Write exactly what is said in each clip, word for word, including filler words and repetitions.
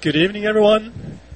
Good evening, everyone.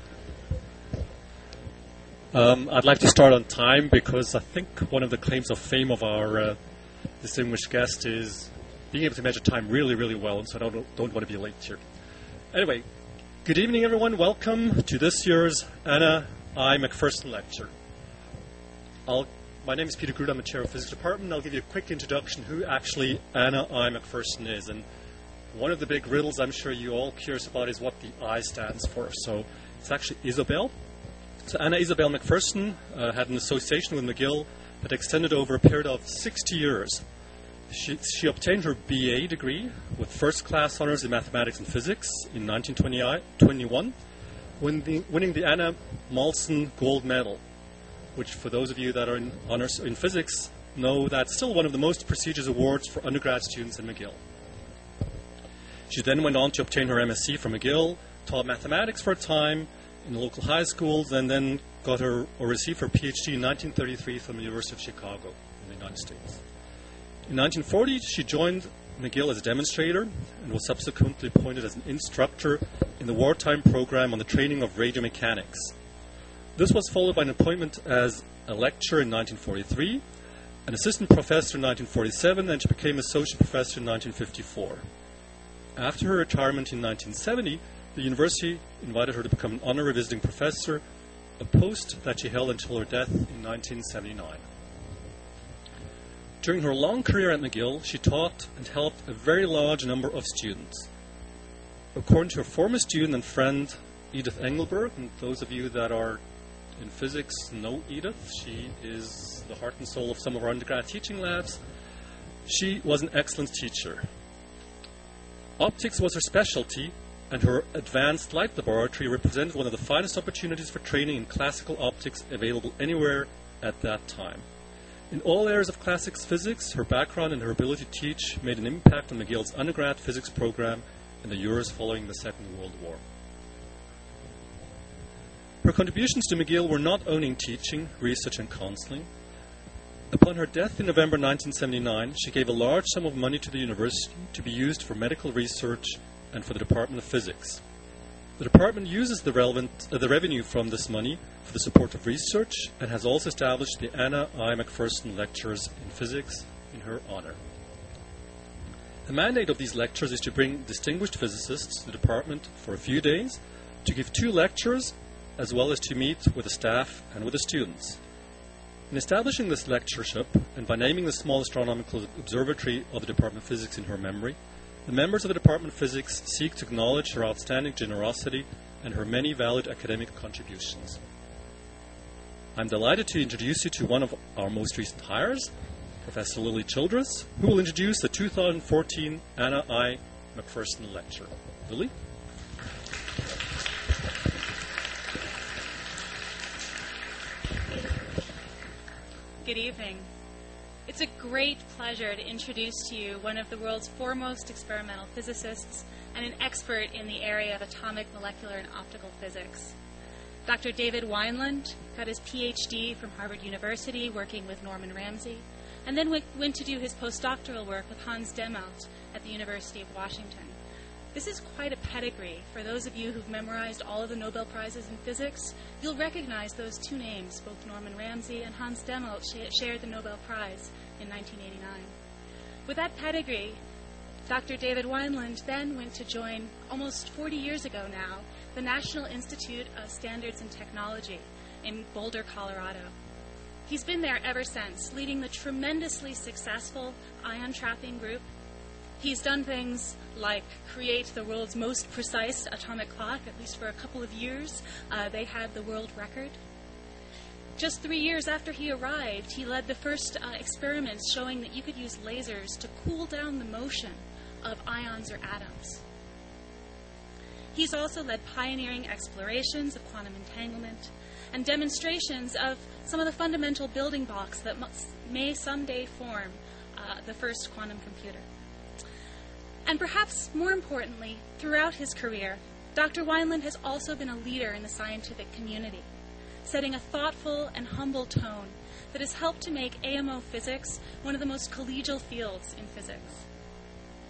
Um, I'd like to start on time because I think one of the claims of fame of our uh, distinguished guest is being able to measure time really, really well, and so I don't, don't want to be late here. Anyway, good evening, everyone. Welcome to this year's Anna I. McPherson Lecture. I'll, my name is Peter Groot. I'm a chair of the physics department. I'll give you a quick introduction who actually Anna I. McPherson is. And one of the big riddles I'm sure you're all curious about is what the I stands for. So it's actually Isabel. So Anna Isabel McPherson uh, had an association with McGill that extended over a period of sixty years. She, she obtained her B A degree with first-class honors in mathematics and physics in nineteen twenty-one, when the, winning the Anna Mollison Gold Medal, which for those of you that are in honors in physics know that's still one of the most prestigious awards for undergrad students in McGill. She then went on to obtain her M S c from McGill, taught mathematics for a time in the local high schools, and then got her or received her P H D in nineteen thirty-three from the University of Chicago in the United States. In nineteen forty, she joined McGill as a demonstrator and was subsequently appointed as an instructor in the wartime program on the training of radiomechanics. This was followed by an appointment as a lecturer in nineteen forty-three, an assistant professor in nineteen forty-seven, and she became associate professor in nineteen fifty-four. After her retirement in nineteen seventy, the university invited her to become an honorary visiting professor, a post that she held until her death in nineteen seventy-nine. During her long career at McGill, she taught and helped a very large number of students. According to her former student and friend, Edith Engelberg, and those of you that are in physics know Edith, she is the heart and soul of some of our undergrad teaching labs, she was an excellent teacher. Optics was her specialty, and her advanced light laboratory represented one of the finest opportunities for training in classical optics available anywhere at that time. In all areas of classics physics, her background and her ability to teach made an impact on McGill's undergrad physics program in the years following the Second World War. Her contributions to McGill were not only in teaching, research, and counseling. Upon her death in November nineteen seventy-nine, she gave a large sum of money to the university to be used for medical research and for the Department of Physics. The department uses the, relevant, uh, the revenue from this money for the support of research and has also established the Anna I. McPherson Lectures in Physics in her honor. The mandate of these lectures is to bring distinguished physicists to the department for a few days to give two lectures, as well as to meet with the staff and with the students. In establishing this lectureship, and by naming the small astronomical observatory of the Department of Physics in her memory, the members of the Department of Physics seek to acknowledge her outstanding generosity and her many valued academic contributions. I'm delighted to introduce you to one of our most recent hires, Professor Lily Childress, who will introduce the two thousand fourteen Anna I. McPherson Lecture. Lily? Good evening. It's a great pleasure to introduce to you one of the world's foremost experimental physicists and an expert in the area of atomic, molecular, and optical physics. Doctor David Wineland got his P H D from Harvard University working with Norman Ramsey, and then went, went to do his postdoctoral work with Hans Demmelt at the University of Washington. This is quite a pedigree. For those of you who've memorized all of the Nobel Prizes in physics, you'll recognize those two names. Both Norman Ramsey and Hans Demmelt sh- shared the Nobel Prize in nineteen eighty-nine. With that pedigree, Doctor David Wineland then went to join, almost forty years ago now, the National Institute of Standards and Technology in Boulder, Colorado. He's been there ever since, leading the tremendously successful ion trapping group. He's done things like create the world's most precise atomic clock. At least for a couple of years, uh, they had the world record. Just three years after he arrived, he led the first uh, experiments showing that you could use lasers to cool down the motion of ions or atoms. He's also led pioneering explorations of quantum entanglement and demonstrations of some of the fundamental building blocks that must, may someday form uh, the first quantum computer. And perhaps more importantly, throughout his career, Doctor Wineland has also been a leader in the scientific community, setting a thoughtful and humble tone that has helped to make A M O physics one of the most collegial fields in physics.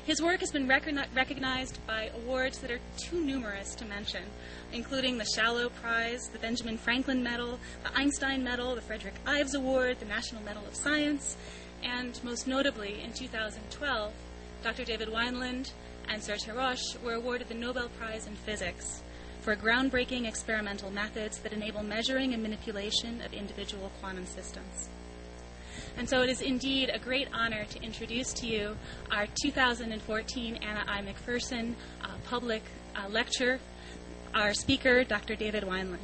His work has been recogni- recognized by awards that are too numerous to mention, including the Shallow Prize, the Benjamin Franklin Medal, the Einstein Medal, the Frederick Ives Award, the National Medal of Science, and most notably, in two thousand twelve, Doctor David Wineland and Serge Haroche were awarded the Nobel Prize in Physics for groundbreaking experimental methods that enable measuring and manipulation of individual quantum systems. And so it is indeed a great honor to introduce to you our two thousand fourteen Anna I. McPherson uh, public uh, lecture, our speaker, Doctor David Wineland.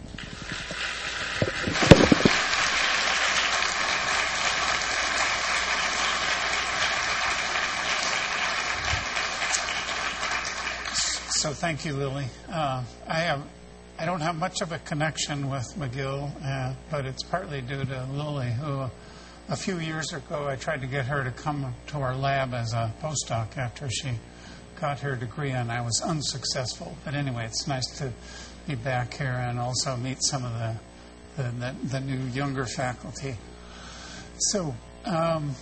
So thank you, Lily. Uh, I have, I don't have much of a connection with McGill, uh, but it's partly due to Lily, who a few years ago I tried to get her to come to our lab as a postdoc after she got her degree, and I was unsuccessful. But anyway, it's nice to be back here and also meet some of the the, the, the new younger faculty. So. Um,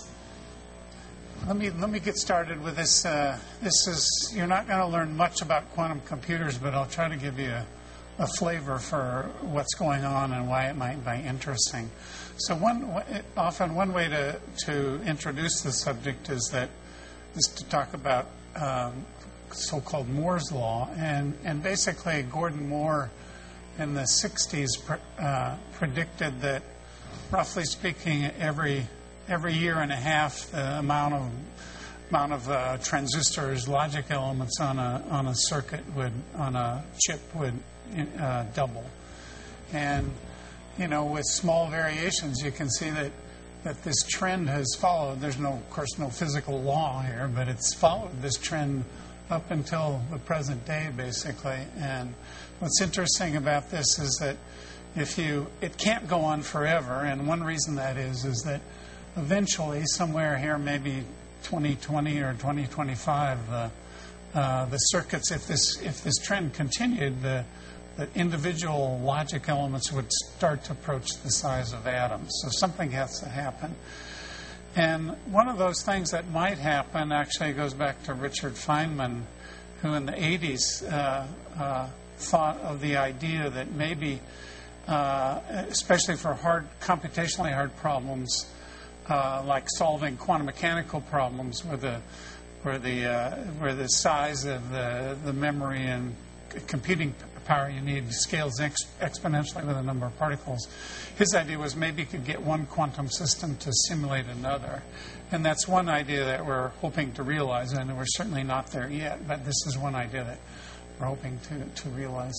Let me let me get started with this. Uh, this is you're not going to learn much about quantum computers, but I'll try to give you a, a flavor for what's going on and why it might be interesting. So one often one way to to introduce the subject is that is to talk about um, so-called Moore's law, and and basically Gordon Moore in the sixties pre, uh, predicted that, roughly speaking, every Every year and a half, the amount of amount of uh, transistors, logic elements on a on a circuit would on a chip would uh, double, and you know, with small variations, you can see that that this trend has followed. There's no, of course, no physical law here, but it's followed this trend up until the present day, basically. And what's interesting about this is that if you, it can't go on forever, and one reason that is is that eventually, somewhere here, maybe twenty twenty or twenty twenty-five, uh, uh, the circuits, if this if this trend continued, the, the individual logic elements would start to approach the size of atoms. So something has to happen. And one of those things that might happen actually goes back to Richard Feynman, who in the eighties uh, uh, thought of the idea that maybe, uh, especially for hard, computationally hard problems, Uh, like solving quantum mechanical problems, where the where the uh, where the size of the the memory and computing power you need scales ex- exponentially with the number of particles. His idea was maybe you could get one quantum system to simulate another, and that's one idea that we're hoping to realize. And we're certainly not there yet, but this is one idea that we're hoping to to realize.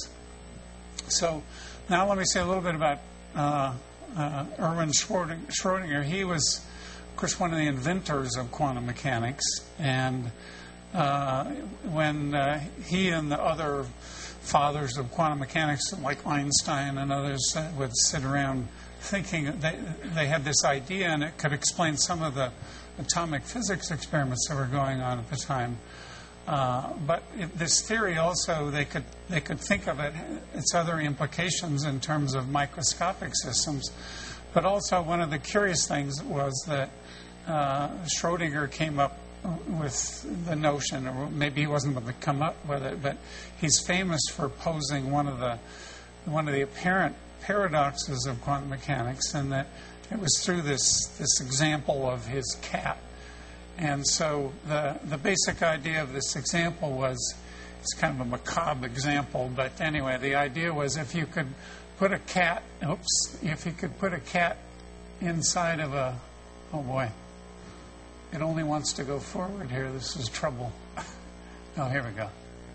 So now let me say a little bit about Uh, Uh, Erwin Schrödinger. He was, of course, one of the inventors of quantum mechanics, and uh, when uh, he and the other fathers of quantum mechanics, like Einstein and others, uh, would sit around thinking, they, they had this idea, and it could explain some of the atomic physics experiments that were going on at the time. Uh, but it, this theory also, they could they could think of it, its other implications in terms of microscopic systems. But also one of the curious things was that uh, Schrödinger came up with the notion, or maybe he wasn't able to come up with it, but he's famous for posing one of the one of the apparent paradoxes of quantum mechanics, and that it was through this this example of his cat. And so the the basic idea of this example was, it's kind of a macabre example, but anyway, the idea was if you could put a cat, oops, if you could put a cat inside of a, oh boy, it only wants to go forward here. This is trouble. Oh, here we go.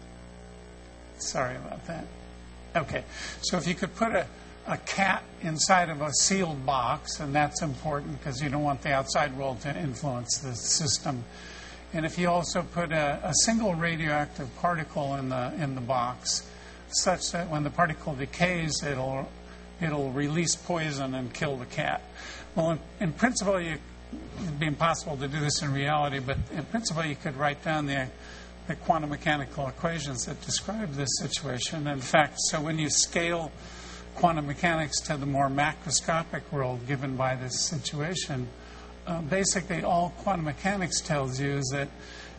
Sorry about that. Okay, so if you could put a a cat inside of a sealed box, and that's important because you don't want the outside world to influence the system. And if you also put a, a single radioactive particle in the in the box, such that when the particle decays, it'll it'll release poison and kill the cat. Well, in, in principle, you, it'd be impossible to do this in reality, but in principle, you could write down the the quantum mechanical equations that describe this situation. In fact, so when you scale quantum mechanics to the more macroscopic world given by this situation, uh, basically all quantum mechanics tells you is that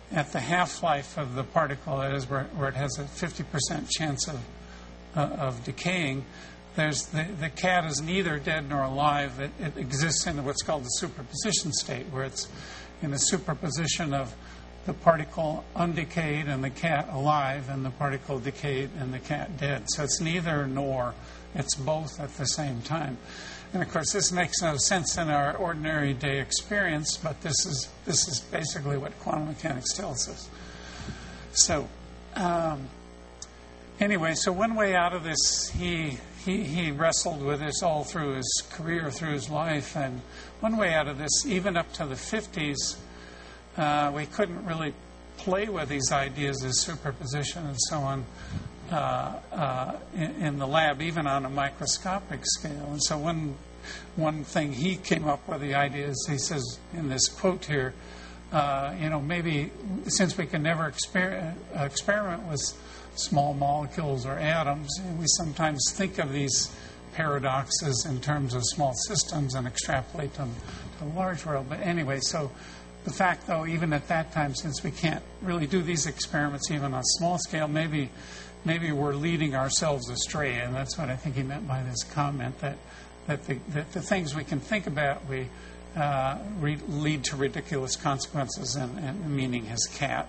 at the half-life of the particle, that is, where, where it has a fifty percent chance of uh, of decaying, there's the, the cat is neither dead nor alive. It, it exists in what's called the superposition state, where it's in the superposition of the particle undecayed and the cat alive, and the particle decayed and the cat dead. So it's neither nor. It's both at the same time. And of course, this makes no sense in our ordinary day experience, but this is this is basically what quantum mechanics tells us. So, um, anyway, so one way out of this, he, he he wrestled with this all through his career, through his life, and one way out of this, even up to the fifties, uh, we couldn't really play with these ideas of superposition and so on. Uh, uh, in, in the lab, even on a microscopic scale. And so one one thing he came up with the idea is, he says in this quote here, uh, you know, maybe since we can never exper- experiment with small molecules or atoms, we sometimes think of these paradoxes in terms of small systems and extrapolate them to the large world. But anyway, so the fact, though, even at that time, since we can't really do these experiments even on a small scale, maybe maybe we're leading ourselves astray, and that's what I think he meant by this comment, that that the, that the things we can think about we uh, re- lead to ridiculous consequences, and, and meaning his cat.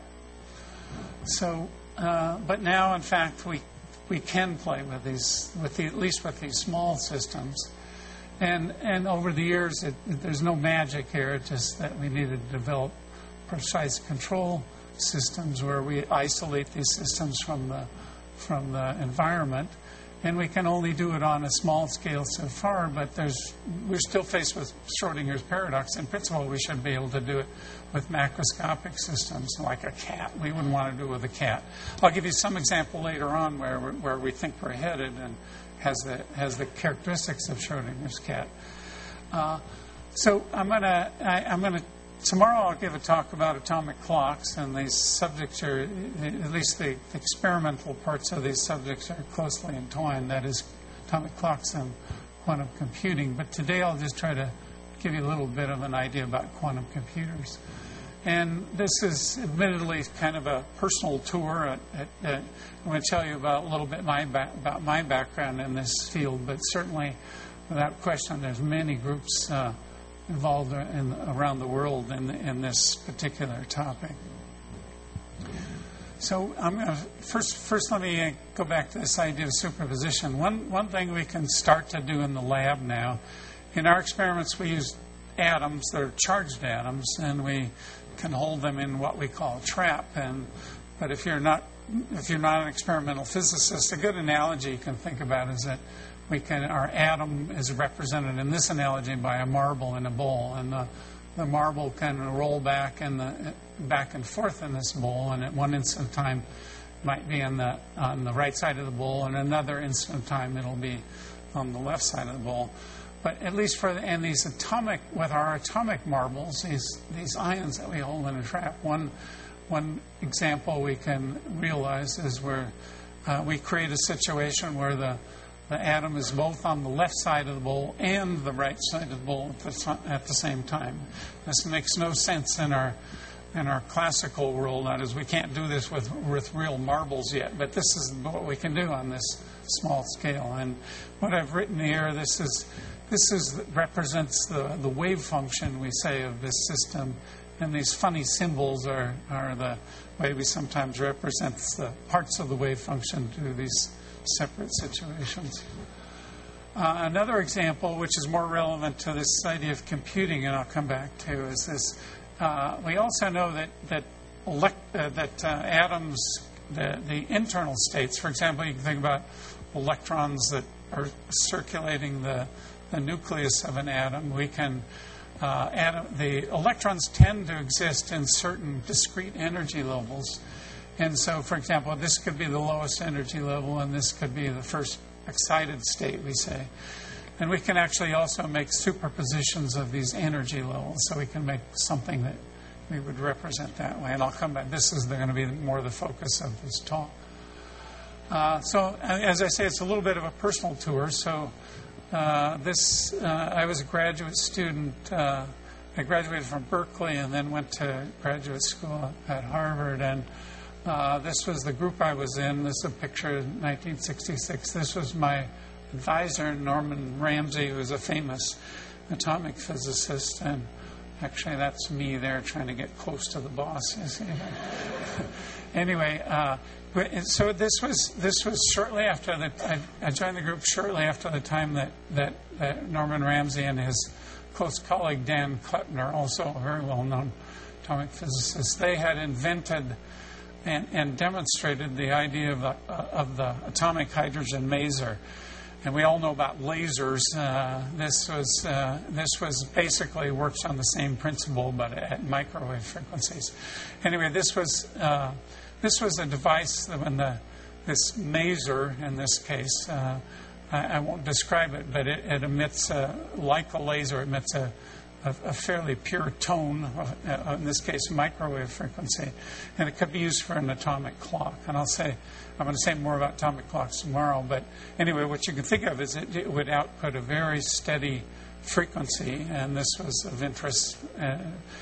So, uh, but now, in fact, we we can play with these, with the, at least with these small systems, and and over the years, it, there's no magic here. It's just that we needed to develop precise control systems where we isolate these systems from the from the environment, and we can only do it on a small scale so far, but there's we're still faced with Schrodinger's paradox. In principle, we should be able to do it with macroscopic systems like a cat. We wouldn't want to do it with a cat. I'll give you some example later on where we're, where we think we're headed and has the has the characteristics of Schrodinger's cat. Uh, so I'm gonna I, I'm gonna Tomorrow I'll give a talk about atomic clocks, and these subjects are, at least the experimental parts of these subjects are closely entwined, that is, atomic clocks and quantum computing. But today I'll just try to give you a little bit of an idea about quantum computers. And this is admittedly kind of a personal tour. At, at, at, I'm going to tell you about a little bit my ba- about my background in this field, but certainly, without question, there's many groups uh, involved in, around the world in, in this particular topic. So I'm going to first first let me go back to this idea of superposition. One one thing we can start to do in the lab now, in our experiments we use atoms, they're charged atoms, and we can hold them in what we call a trap. And but if you're not if you're not an experimental physicist, a good analogy you can think about is that we can our atom is represented in this analogy by a marble in a bowl, and the, the marble can roll back and the back and forth in this bowl, and at one instant of time might be on the on the right side of the bowl, and another instant of time it'll be on the left side of the bowl. But at least for the, and these atomic with our atomic marbles, these these ions that we hold in a trap. One one example we can realize is where uh, we create a situation where the The atom is both on the left side of the bowl and the right side of the bowl at the, at the same time. This makes no sense in our in our classical world. That is, we can't do this with with real marbles yet, but this is what we can do on this small scale. And what I've written here, this is this is represents the the wave function, we say, of this system, and these funny symbols are are the way we sometimes represent the parts of the wave function to these separate situations. Uh, another example, which is more relevant to this idea of computing, and I'll come back to, is this. Uh, we also know that that, elect, uh, that uh, atoms, the, the internal states, for example, you can think about electrons that are circulating the, the nucleus of an atom. We can uh, atom, the electrons tend to exist in certain discrete energy levels. And so, for example, this could be the lowest energy level, and this could be the first excited state, we say. And we can actually also make superpositions of these energy levels, so we can make something that we would represent that way. And I'll come back. This is going to be more the focus of this talk. Uh, so, as I say, it's a little bit of a personal tour. So, uh, this uh, I was a graduate student uh, I graduated from Berkeley and then went to graduate school at Harvard. And uh, this was the group I was in. This is a picture of nineteen sixty-six. This was my advisor, Norman Ramsey, who was a famous atomic physicist. And actually, that's me there trying to get close to the boss. You see. Anyway, uh, so this was this was shortly after the I, I joined the group shortly after the time that, that, that Norman Ramsey and his close colleague Dan Kleppner, also a very well-known atomic physicist, they had invented and, and demonstrated the idea of the, uh, of the atomic hydrogen maser. And we all know about lasers. Uh, this was uh, this was basically works on the same principle, but at microwave frequencies. Anyway, this was uh, this was a device that when the this maser in this case, uh, I, I won't describe it, but it, it emits a, like a laser, it emits a, a, a fairly pure tone, uh, in this case microwave frequency, and it could be used for an atomic clock. And I'll say. I'm going to say more about atomic clocks tomorrow, but anyway, what you can think of is it, it would output a very steady frequency, and this was of interest uh,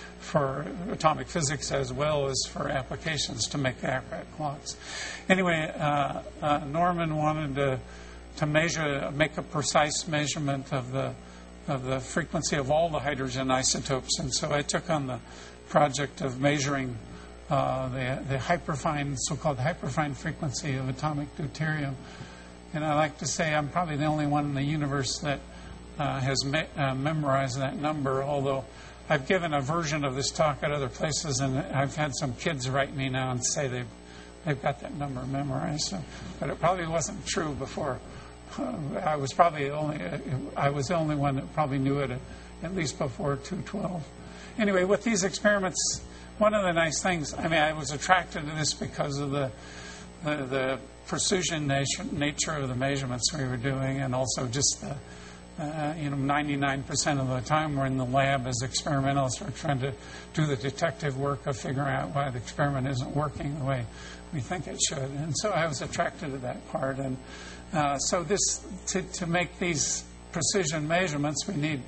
for atomic physics as well as for applications to make accurate clocks. Anyway, uh, uh, Norman wanted to, to measure, make a precise measurement of the of the frequency of all the hydrogen isotopes, and so I took on the project of measuring Uh, the, the hyperfine, so-called hyperfine frequency of atomic deuterium. And I like to say I'm probably the only one in the universe that uh, has me- uh, memorized that number, although I've given a version of this talk at other places, and I've had some kids write me now and say they've, they've got that number memorized. So, but it probably wasn't true before. Uh, I was probably the only, uh, I was the only one that probably knew it at, at least before two twelve. Anyway, with these experiments, one of the nice things, I mean, I was attracted to this because of the the, the precision nature, nature of the measurements we were doing, and also just the, uh, you know, ninety-nine percent of the time we're in the lab as experimentalists. We're trying to do the detective work of figuring out why the experiment isn't working the way we think it should. And so I was attracted to that part. And uh, so this, to, to make these precision measurements, we need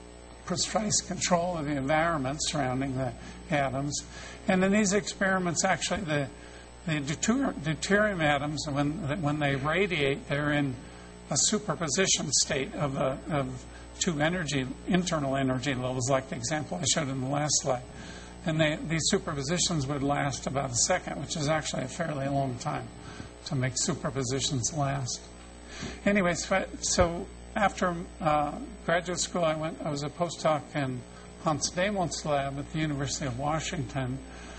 precise control of the environment surrounding the atoms. And in these experiments, actually, the, the deuter- deuterium atoms, when when they radiate, they're in a superposition state of, a, of two energy, internal energy levels, like the example I showed in the last slide. And they, these superpositions would last about a second, which is actually a fairly long time to make superpositions last. Anyway, so, so after uh, graduate school, I went. I was a postdoc in Hans Demont's lab at the University of Washington,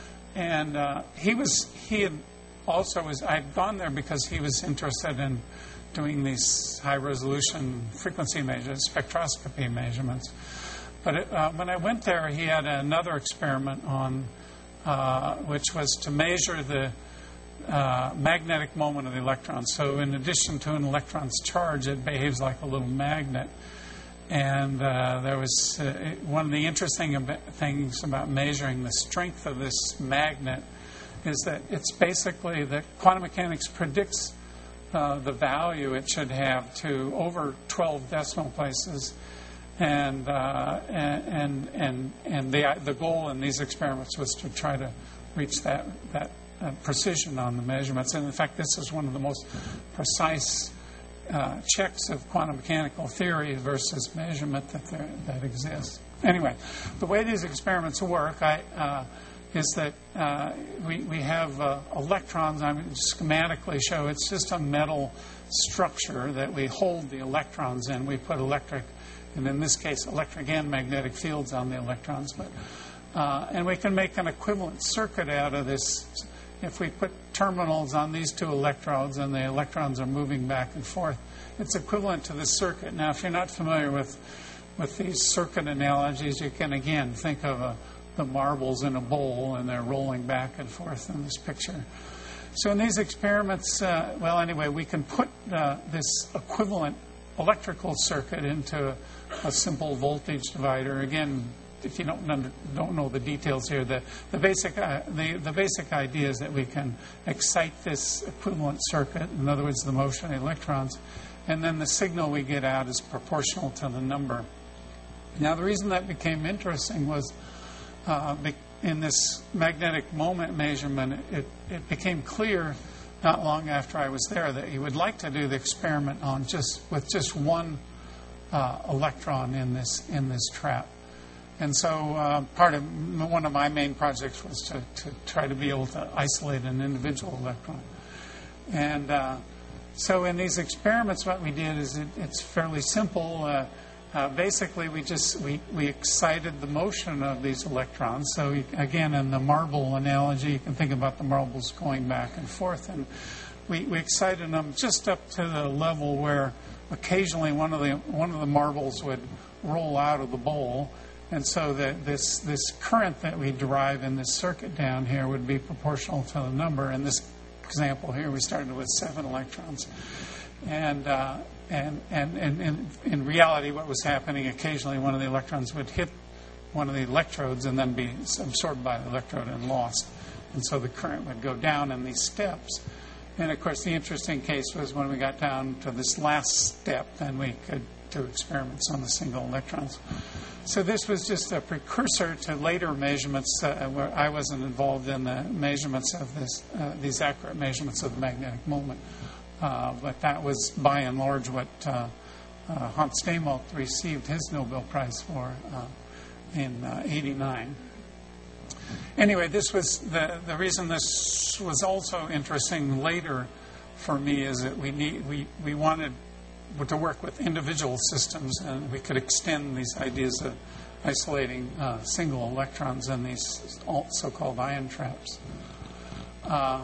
and uh, he was. He had also was. I'd gone there because he was interested in doing these high-resolution frequency measures, spectroscopy measurements. But it, uh, when I went there, he had another experiment on, uh, which was to measure the Uh, magnetic moment of the electron. So in addition to an electron's charge, it behaves like a little magnet. And uh, there was uh, one of the interesting ab- things about measuring the strength of this magnet is that it's basically that quantum mechanics predicts uh, the value it should have to over twelve decimal places. And uh, and and and the the goal in these experiments was to try to reach that that Uh, precision on the measurements. And in fact, this is one of the most precise uh, checks of quantum mechanical theory versus measurement that there, that exists. Anyway, the way these experiments work I, uh, is that uh, we, we have uh, electrons. I mean, schematically show it's just a metal structure that we hold the electrons in. We put electric, and in this case, electric and magnetic fields on the electrons. But uh, and we can make an equivalent circuit out of this. If we put terminals on these two electrodes and the electrons are moving back and forth, it's equivalent to this circuit. Now, if you're not familiar with with these circuit analogies, you can, again, think of a, the marbles in a bowl, and they're rolling back and forth in this picture. So in these experiments, uh, well, anyway, we can put uh, this equivalent electrical circuit into a, a simple voltage divider. Again, if you don't under, don't know the details here, the the basic uh, the the basic idea is that we can excite this equivalent circuit. In other words, the motion of the electrons, and then the signal we get out is proportional to the number Now, the reason that became interesting was uh, in this magnetic moment measurement, it, it became clear not long after I was there that you would like to do the experiment on just with just one uh, electron in this in this trap. And so uh, part of one of my main projects was to, to try to be able to isolate an individual electron. And uh, so in these experiments, what we did is it, it's fairly simple. Uh, uh, basically, we just we, we excited the motion of these electrons. So you, again, in the marble analogy, you can think about the marbles going back and forth, and we, we excited them just up to the level where occasionally one of the one of the marbles would roll out of the bowl. And so the, this this current that we derive in this circuit down here would be proportional to the number. In this example here, we started with seven electrons. And uh, and, and, and, and in reality, what was happening, occasionally one of the electrons would hit one of the electrodes and then be absorbed by the electrode and lost. And so the current would go down in these steps. And, of course, the interesting case was when we got down to this last step, then we could do experiments on the single electrons. So this was just a precursor to later measurements uh, where I wasn't involved in the measurements of this, uh, these accurate measurements of the magnetic moment. Uh, but that was, by and large, what uh, uh, Hans Steenmolt received his Nobel Prize for uh, in uh, eighty-nine. Anyway, this was the the reason this was also interesting later for me is that we need we we wanted to work with individual systems, and we could extend these ideas of isolating uh, single electrons in these so-called ion traps. Uh,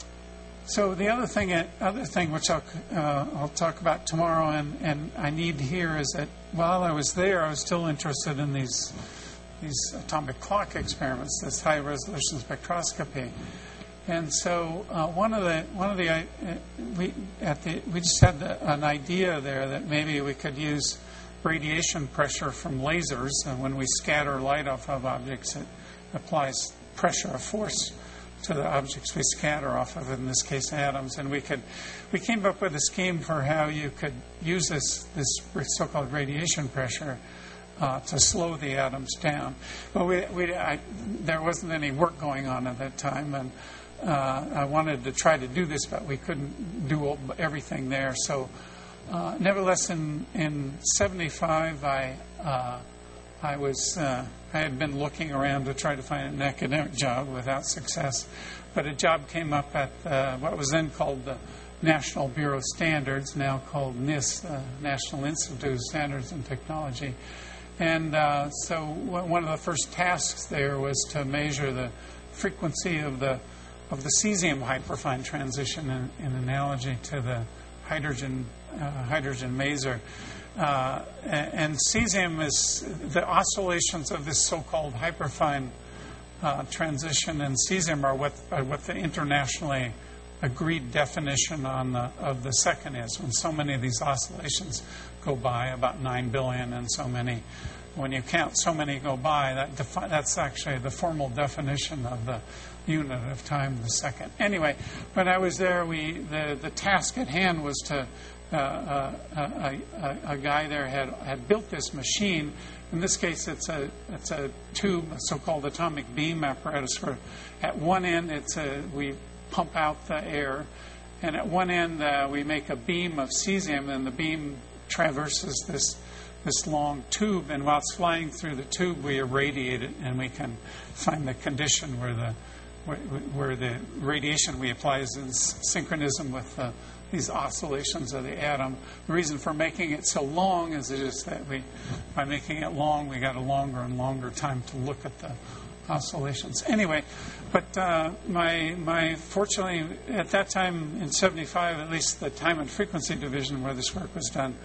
so the other thing, other thing which I'll, uh, I'll talk about tomorrow, and, and I need here is that while I was there, I was still interested in these these atomic clock experiments, this high-resolution spectroscopy. And so uh, one of the one of the uh, we at the we just had the, an idea there that maybe we could use radiation pressure from lasers, and when we scatter light off of objects, it applies pressure, a force, to the objects we scatter off of. In this case, atoms. And we could we came up with a scheme for how you could use this this so-called radiation pressure Uh, to slow the atoms down. Well, we, we, I, there wasn't any work going on at that time, and uh, I wanted to try to do this, but we couldn't do everything there. So, uh, nevertheless, in in seventy-five, I uh, I was uh, I had been looking around to try to find an academic job without success, but a job came up at uh, what was then called the National Bureau of Standards, now called NIST, uh, National Institute of Standards and Technology. And uh, so w- one of the first tasks there was to measure the frequency of the of the cesium hyperfine transition in, in analogy to the hydrogen uh, hydrogen maser. Uh, and cesium is the oscillations of this so-called hyperfine uh, transition and cesium are what are what the internationally agreed definition on the, of the second is. When so many of these oscillations go by, about nine billion, and so many, when you count so many go by, that defi- that's actually the formal definition of the unit of time, the second. Anyway, when I was there, we the, the task at hand was to uh, uh, a, a, a guy there had had built this machine. In this case, it's a it's a tube, a so-called atomic beam apparatus. Where at one end, it's a we pump out the air, and at one end uh, we make a beam of cesium, and the beam traverses this this long tube, and while it's flying through the tube, we irradiate it, and we can find the condition where the where, where the radiation we apply is in synchronism with uh, these oscillations of the atom. The reason for making it so long is just that we, by making it long, we got a longer and longer time to look at the oscillations. Anyway, but uh, my my fortunately at that time in seventy-five, at least the time and frequency division where this work was done,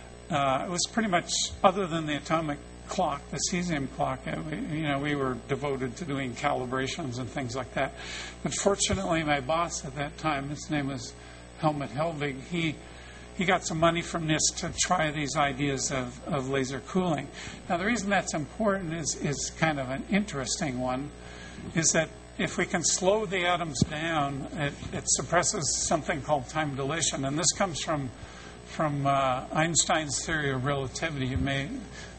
uh, it was pretty much, other than the atomic clock, the cesium clock, uh, we, you know, we were devoted to doing calibrations and things like that. But fortunately, my boss at that time, his name was Helmut Helbig, he He got some money from NIST to try these ideas of, of laser cooling. Now, the reason that's important is, is kind of an interesting one, is that if we can slow the atoms down, it, it suppresses something called time dilation. And this comes from from uh, Einstein's theory of relativity. You may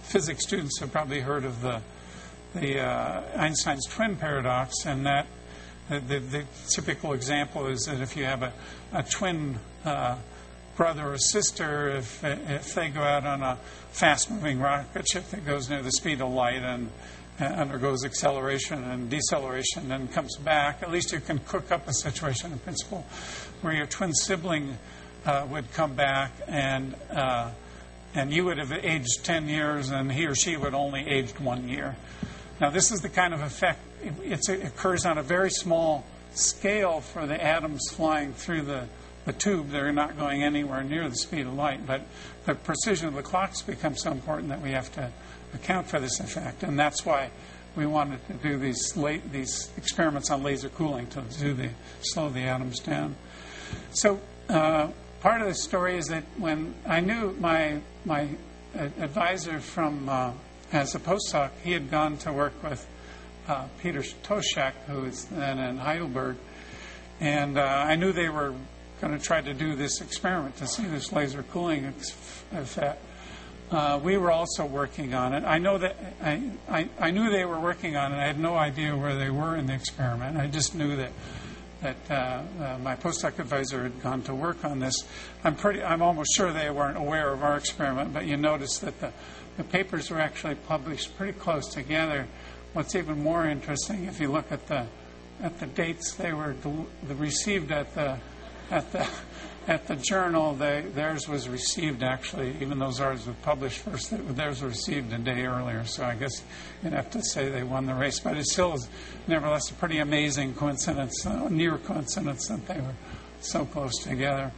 physics students have probably heard of the the uh, Einstein's twin paradox, and that the, the, the typical example is that if you have a, a twin uh, brother or sister, if if they go out on a fast-moving rocket ship that goes near the speed of light and uh, undergoes acceleration and deceleration and comes back, at least you can cook up a situation in principle where your twin sibling uh, would come back and uh, and you would have aged ten years and he or she would only aged one year. Now, this is the kind of effect, it, it's, it occurs on a very small scale for the atoms flying through the, the tube. They're not going anywhere near the speed of light, but the precision of the clocks becomes so important that we have to account for this effect. And that's why we wanted to do these late, these experiments on laser cooling to do the, slow the atoms down. So uh, part of the story is that when I knew my, my advisor from... Uh, As a postdoc, he had gone to work with uh, Peter Toshak, who was then in Heidelberg, and uh, I knew they were going to try to do this experiment to see this laser cooling ex- effect. Uh, we were also working on it. I know that I, I, I knew they were working on it. I had no idea where they were in the experiment. I just knew that that uh, uh, my postdoc advisor had gone to work on this. I'm pretty. I'm almost sure they weren't aware of our experiment, but you notice that the The papers were actually published pretty close together. What's even more interesting, if you look at the at the dates they were del- the received at the at the at the journal, they, theirs was received actually, even though ours was published first. Theirs was received a day earlier. So I guess you'd have to say they won the race. But it still is, nevertheless, a pretty amazing coincidence, a near coincidence that they were so close together.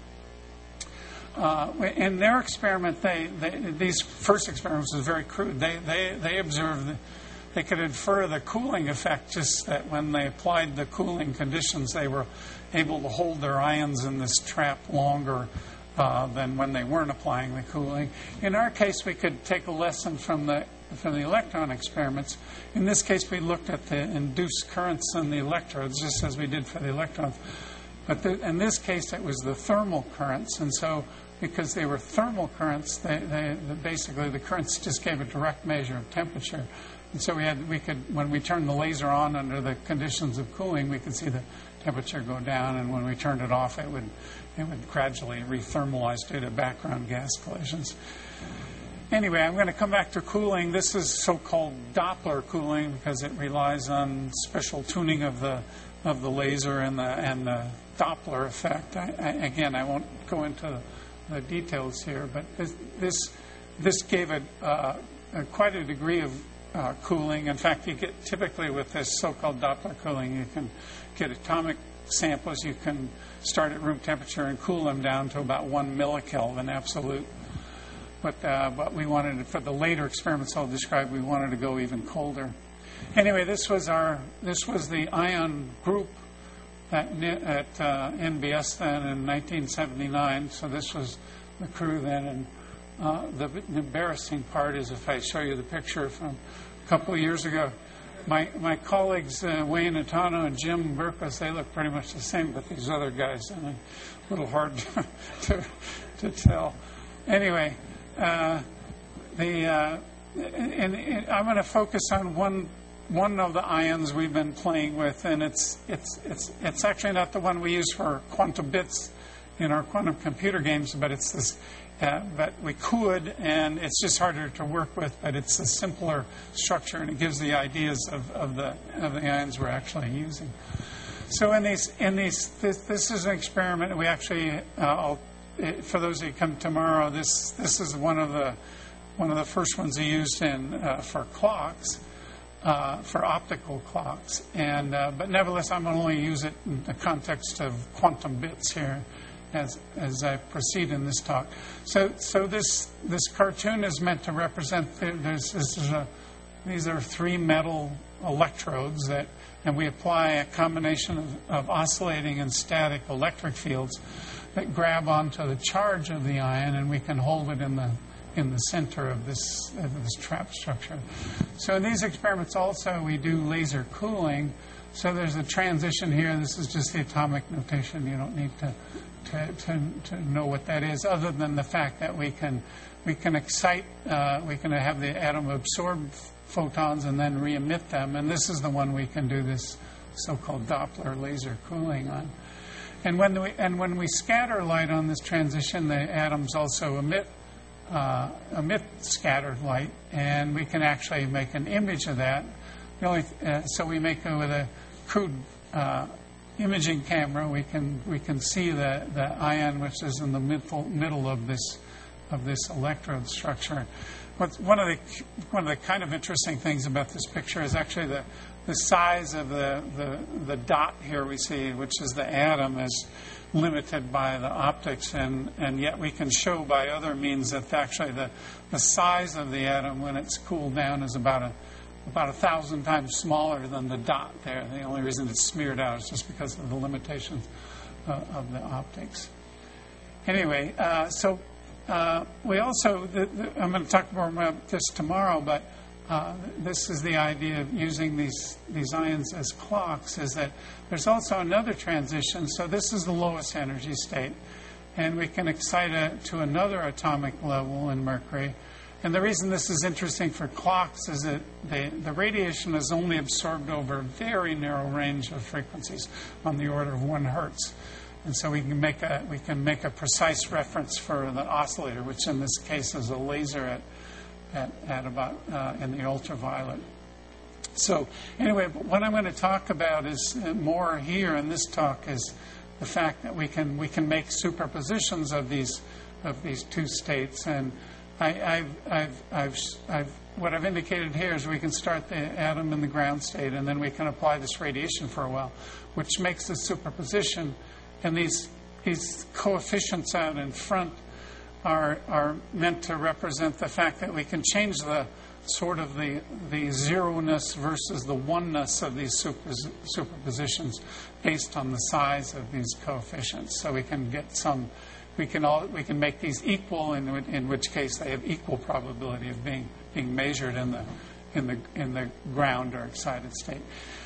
Uh, in their experiment, they, they these first experiments was very crude. They they they observed that they could infer the cooling effect, just that when they applied the cooling conditions, they were able to hold their ions in this trap longer uh, than when they weren't applying the cooling. In our case, we could take a lesson from the from the electron experiments. In this case, we looked at the induced currents in the electrodes, just as we did for the electrons. But the, in this case, it was the thermal currents, and so because they were thermal currents, they, they, the, basically the currents just gave a direct measure of temperature. And so we had, we could, when we turned the laser on under the conditions of cooling, we could see the temperature go down, and when we turned it off, it would, it would gradually rethermalize due to background gas collisions. Anyway, I'm going to come back to cooling. This is so-called Doppler cooling because it relies on special tuning of the of the laser and the and the Doppler effect. I, I, again, I won't go into the details here, but this this, this gave a, uh, a quite a degree of uh, cooling. In fact, you get typically with this so-called Doppler cooling, you can get atomic samples. You can start at room temperature and cool them down to about one millikelvin absolute. But uh, but we wanted, for the later experiments I'll describe, we wanted to go even colder. Anyway, this was our this was the ion group at, at uh, N B S then in nineteen seventy-nine. So this was the crew then, and uh, the, the embarrassing part is if I show you the picture from a couple of years ago. My my colleagues uh, Wayne Atano and Jim Burkus, they look pretty much the same, but these other guys, and a little hard to to, to tell. Anyway, uh, the uh, and, and I'm going to focus on one. One of the ions we've been playing with, and it's it's it's it's actually not the one we use for quantum bits in our quantum computer games, but it's this. Uh, but we could, and it's just harder to work with. But it's a simpler structure, and it gives the ideas of, of the of the ions we're actually using. So in these in these this, this is an experiment. We actually, uh, I'll, for those who come tomorrow, this this is one of the one of the first ones we used in uh, for clocks. Uh, for optical clocks, and uh, but nevertheless, I'm going to only use it in the context of quantum bits here, as as I proceed in this talk. So, so this this cartoon is meant to represent. There's this is a these are three metal electrodes that, and we apply a combination of, of oscillating and static electric fields that grab onto the charge of the ion, and we can hold it in the in the center of this of this trap structure. So in these experiments also we do laser cooling. So there's a transition here. This is just the atomic notation. You don't need to, to, to, to know what that is, other than the fact that we can we can excite, uh, we can have the atom absorb photons and then re-emit them, and this is the one we can do this so-called Doppler laser cooling on. And when we and when we scatter light on this transition, the atoms also emit uh, emit scattered light, and we can actually make an image of that. The only uh, so we make it with a crude uh, imaging camera. We can we can see the, the ion which is in the middle middle of this of this electrode structure. What's, one of the one of the kind of interesting things about this picture is actually the the size of the, the the dot here we see, which is the atom, is limited by the optics, and, and yet we can show by other means that actually the the size of the atom when it's cooled down is about a about a thousand times smaller than the dot there. The only reason it's smeared out is just because of the limitations uh, of the optics. Anyway, uh, so uh, we also, the, the, I'm going to talk more about this tomorrow, but uh, this is the idea of using these, these ions as clocks, is that there's also another transition. So this is the lowest energy state, and we can excite it to another atomic level in mercury. And the reason this is interesting for clocks is that the, the radiation is only absorbed over a very narrow range of frequencies, on the order of one hertz. And so we can make a we can make a precise reference for the oscillator, which in this case is a laser at at, at about uh, in the ultraviolet. So anyway, what I'm going to talk about is more here in this talk is the fact that we can we can make superpositions of these of these two states. And I, I've, I've, I've, I've, what I've indicated here is we can start the atom in the ground state, and then we can apply this radiation for a while, which makes the superposition. And these these coefficients out in front are are meant to represent the fact that we can change the sort of the the zero-ness versus the oneness of these super, superpositions based on the size of these coefficients. So we can get some. We can all we can make these equal, in in which case they have equal probability of being being measured in the in the in the ground or excited state.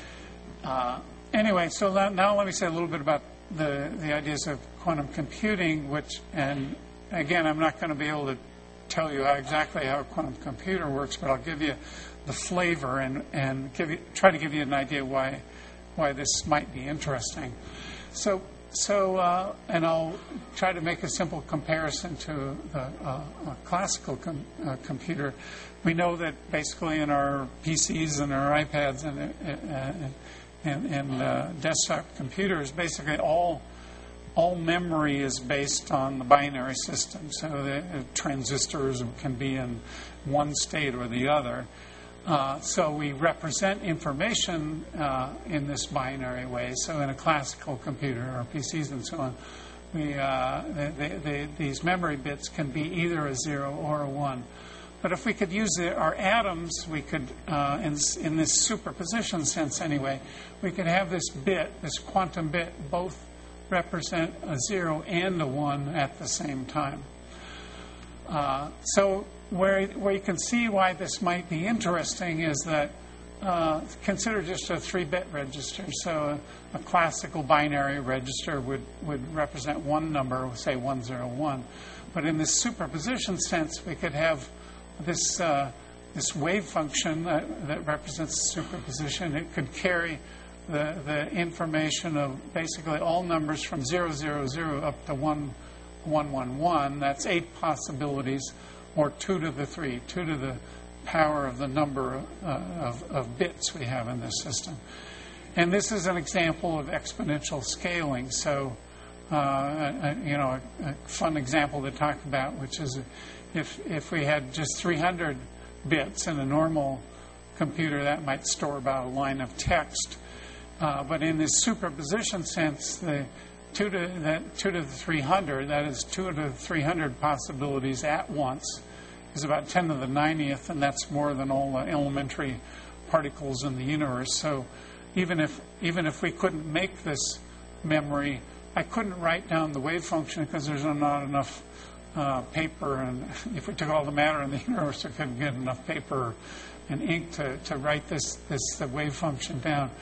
Uh, anyway, so now, now let me say a little bit about the the ideas of quantum computing, which, and again, I'm not going to be able to tell you how exactly how a quantum computer works, but I'll give you the flavor and and give you try to give you an idea why why this might be interesting. So. So, uh, and I'll try to make a simple comparison to the, uh, a classical com- uh, computer. We know that basically in our P Cs and our iPads and uh, and, and uh, desktop computers, basically all all memory is based on the binary system. So the uh, transistors can be in one state or the other. Uh, so we represent information uh, in this binary way. So in a classical computer or P Cs and so on, we, uh, they, they, these memory bits can be either a zero or a one. But if we could use the, our atoms, we could, uh, in, in this superposition sense anyway, we could have this bit, this quantum bit, both represent a zero and a one at the same time. Uh, so where, where you can see why this might be interesting is that uh, consider just a three-bit register. So a, a classical binary register would, would represent one number, say one zero one. But in this superposition sense, we could have this uh, this wave function that, that represents superposition. It could carry the, the information of basically all numbers from zero zero zero up to one one one one. That's eight possibilities, or two to the three, two to the power of the number uh, of, of bits we have in this system. And this is an example of exponential scaling. So, uh, a, you know, a, a fun example to talk about, which is if if we had just three hundred bits in a normal computer, that might store about a line of text. Uh, but in this superposition sense, the two to that two to the three hundred, that is two to the three hundred possibilities at once, is about ten to the ninetieth, and that's more than all the elementary particles in the universe. So even if even if we couldn't make this memory, I couldn't write down the wave function because there's not enough uh, paper, and if we took all the matter in the universe, we couldn't get enough paper and ink to, to write this this the wave function down.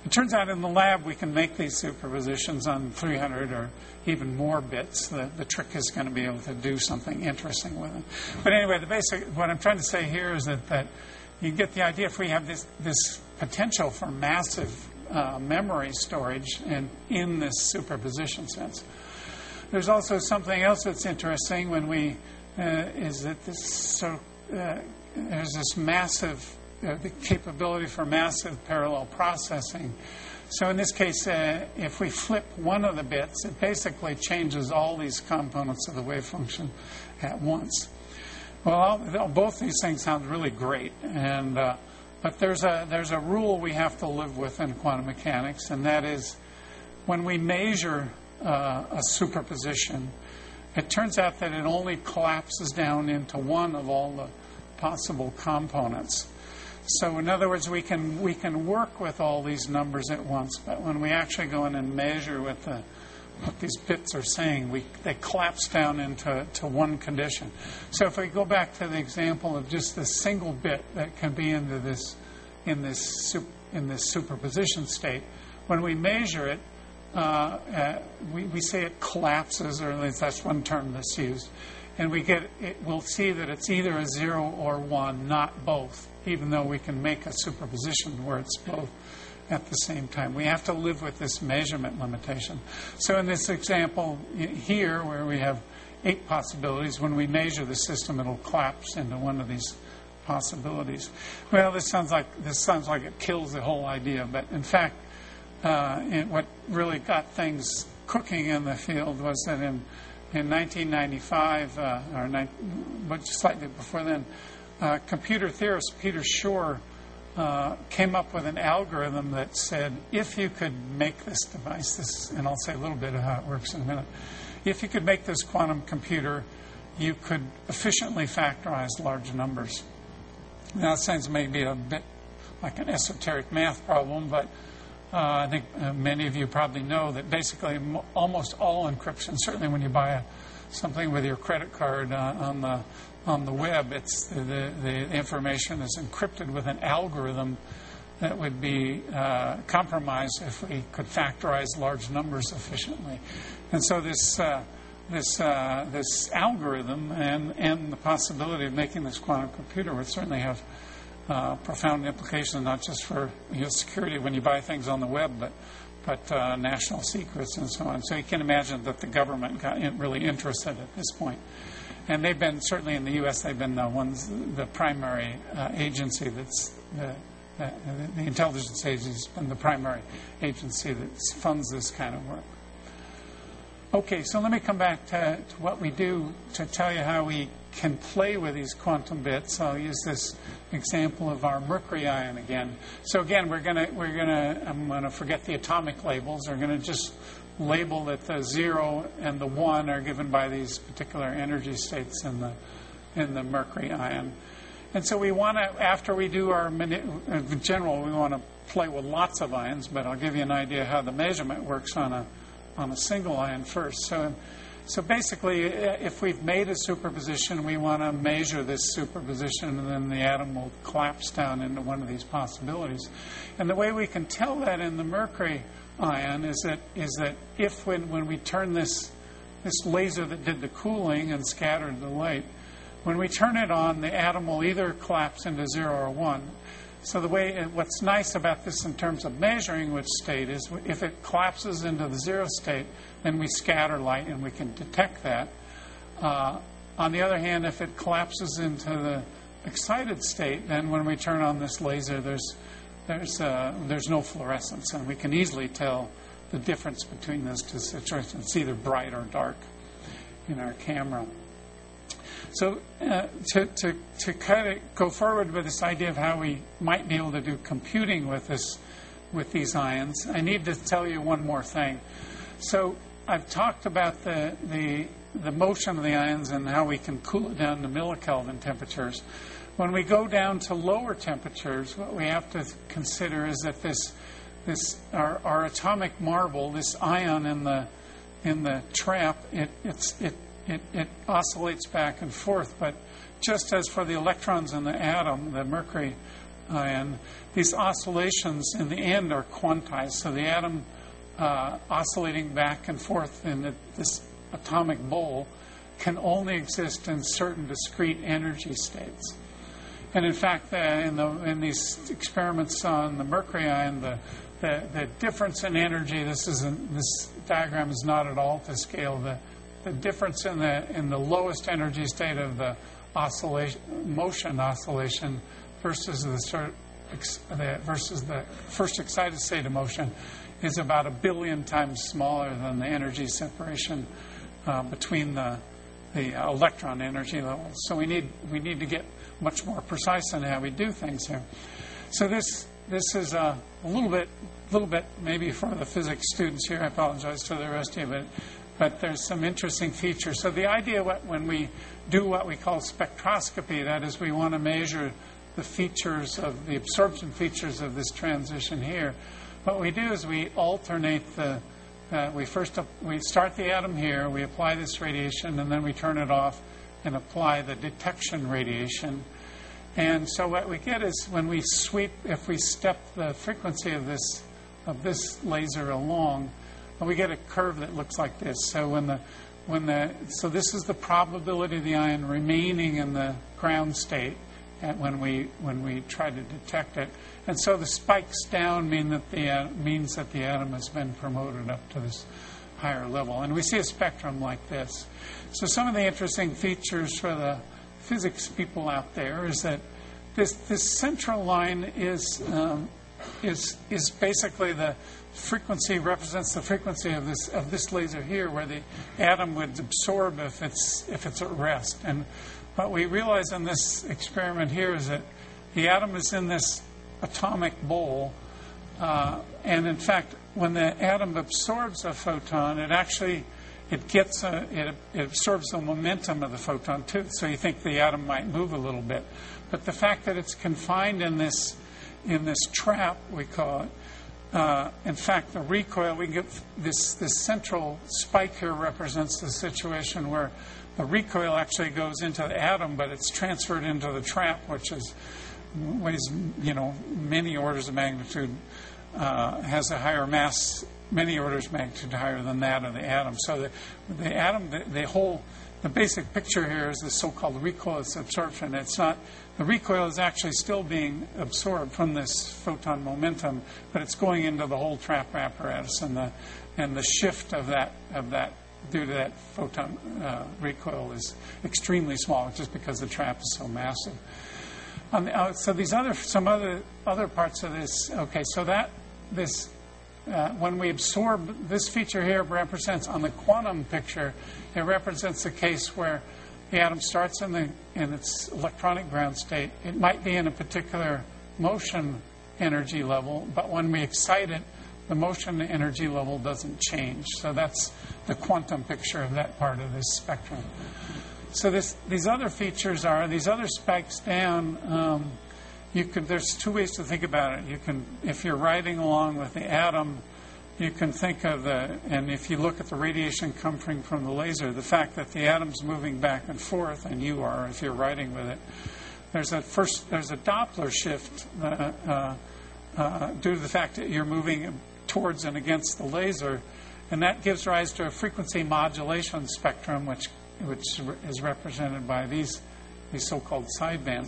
It turns out in the lab we can make these superpositions on three hundred or even more bits. The, the trick is going to be able to do something interesting with them. But anyway, the basic, what I'm trying to say here is that, that you get the idea. If we have this, this potential for massive uh, memory storage and in this superposition sense. There's also something else that's interesting when we, uh, is that this, so, uh, there's this massive, uh, the capability for massive parallel processing. So in this case, uh, if we flip one of the bits, it basically changes all these components of the wave function at once. Well, all, both these things sound really great, and uh, but there's a there's a rule we have to live with in quantum mechanics, and that is when we measure uh, a superposition, it turns out that it only collapses down into one of all the possible components. So in other words, we can we can work with all these numbers at once, but when we actually go in and measure with the what these bits are saying, we they collapse down into to one condition. So if we go back to the example of just this single bit that can be into this in this in this superposition state, when we measure it, uh, uh, we we say it collapses, or at least that's one term that's used, and we get it. We'll see that it's either a zero or one, not both, even though we can make a superposition where it's both at the same time. We have to live with this measurement limitation. So in this example here, where we have eight possibilities, when we measure the system, it'll collapse into one of these possibilities. Well, this sounds like this sounds like it kills the whole idea, but in fact, uh, it, what really got things cooking in the field was that in in nineteen ninety-five, uh, or ni- but slightly before then, uh, computer theorist Peter Shor Uh, came up with an algorithm that said, if you could make this device, this, and I'll say a little bit of how it works in a minute, if you could make this quantum computer, you could efficiently factorize large numbers. Now, it sounds maybe a bit like an esoteric math problem, but uh, I think uh, many of you probably know that basically m- almost all encryption, certainly when you buy a, something with your credit card uh, on the on the web, it's the, the, the information is encrypted with an algorithm that would be uh, compromised if we could factorize large numbers efficiently. And so this uh, this uh, this algorithm and and the possibility of making this quantum computer would certainly have uh, profound implications, not just for you know, security when you buy things on the web, but but uh, national secrets and so on. So you can imagine that the government got in, really interested at this point. And they've been, certainly in the U S, they've been the ones, the primary uh, agency that's, the, the, the intelligence agency has been the primary agency that funds this kind of work. Okay, so let me come back to, to what we do to tell you how we can play with these quantum bits. I'll use this example of our mercury ion again. So again, we're gonna, we're gonna, I'm gonna forget the atomic labels. We're gonna just label that the zero and the one are given by these particular energy states in the in the mercury ion. And so we want to, after we do our, in general, we want to play with lots of ions, but I'll give you an idea how the measurement works on a on a single ion first. So, so basically, if we've made a superposition, we want to measure this superposition, and then the atom will collapse down into one of these possibilities. And the way we can tell that in the mercury ion is that is that if when, when we turn this this laser that did the cooling and scattered the light, when we turn it on, the atom will either collapse into zero or one. So the way what's nice about this in terms of measuring which state is if it collapses into the zero state, then we scatter light and we can detect that. Uh, on the other hand, if it collapses into the excited state, then when we turn on this laser, there's There's uh, there's no fluorescence, and we can easily tell the difference between those two situations. It's either bright or dark in our camera. So uh, to to to kind of go forward with this idea of how we might be able to do computing with this with these ions, I need to tell you one more thing. So I've talked about the the the motion of the ions and how we can cool it down to millikelvin temperatures. When we go down to lower temperatures, what we have to consider is that this, this our, our atomic marble, this ion in the in the trap, it it's, it, it it oscillates back and forth. But just as for the electrons in the atom, the mercury Uh, and these oscillations in the end are quantized. So the atom uh, oscillating back and forth in the, this atomic bowl can only exist in certain discrete energy states. And in fact, uh, in, the, in these experiments on the mercury ion, the, the, the difference in energy, this, is an, this diagram is not at all to scale. The, the difference in the, in the lowest energy state of the oscillation, motion oscillation versus the, sort the, versus the first excited state of motion is about a billion times smaller than the energy separation uh, between the, the electron energy levels. So we need, we need to get much more precise in how we do things here. So this this is a, a little bit little bit maybe for the physics students here. I apologize to the rest of you, but but there's some interesting features. So the idea what, when we do what we call spectroscopy, that is, we want to measure the features of the absorption features of this transition here. What we do is we alternate the uh, we first up, we start the atom here, we apply this radiation, and then we turn it off and apply the detection radiation. And so what we get is when we sweep, if we step the frequency of this of this laser along, we get a curve that looks like this. So when the when the so this is the probability of the ion remaining in the ground state at when we when we try to detect it. And so the spikes down mean that the uh, means that the atom has been promoted up to this higher level. And we see a spectrum like this. So some of the interesting features for the physics people out there is that this this central line is um, is is basically the frequency represents the frequency of this of this laser here, where the atom would absorb if it's if it's at rest. And what we realize in this experiment here is that the atom is in this atomic bowl, uh, and in fact, when the atom absorbs a photon, it actually it gets a, it, it absorbs the momentum of the photon too. So you think the atom might move a little bit, but the fact that it's confined in this in this trap, we call it. Uh, in fact, the recoil, we get this this central spike here represents the situation where the recoil actually goes into the atom, but it's transferred into the trap, which is weighs you know many orders of magnitude, uh, has a higher mass, many orders of magnitude higher than that of the atom. So the the atom, the, the whole, the basic picture here is the so-called recoilless absorption. It's not, the recoil is actually still being absorbed from this photon momentum, but it's going into the whole trap apparatus, and the and the shift of that of that due to that photon uh, recoil is extremely small, just because the trap is so massive. Um, uh, so these other some other other parts of this. Okay, so that this uh, when we absorb this feature here represents on the quantum picture, it represents the case where the atom starts in the in its electronic ground state. It might be in a particular motion energy level, but when we excite it, the motion energy level doesn't change. So that's the quantum picture of that part of this spectrum. So this, these other features are, these other spikes down, um, you could, there's two ways to think about it. You can, if you're riding along with the atom, you can think of the, and if you look at the radiation coming from the laser, the fact that the atom's moving back and forth, and you are, if you're riding with it, there's a first, there's a Doppler shift uh, uh, uh, due to the fact that you're moving towards and against the laser, and that gives rise to a frequency modulation spectrum, which which is represented by these these so-called sidebands.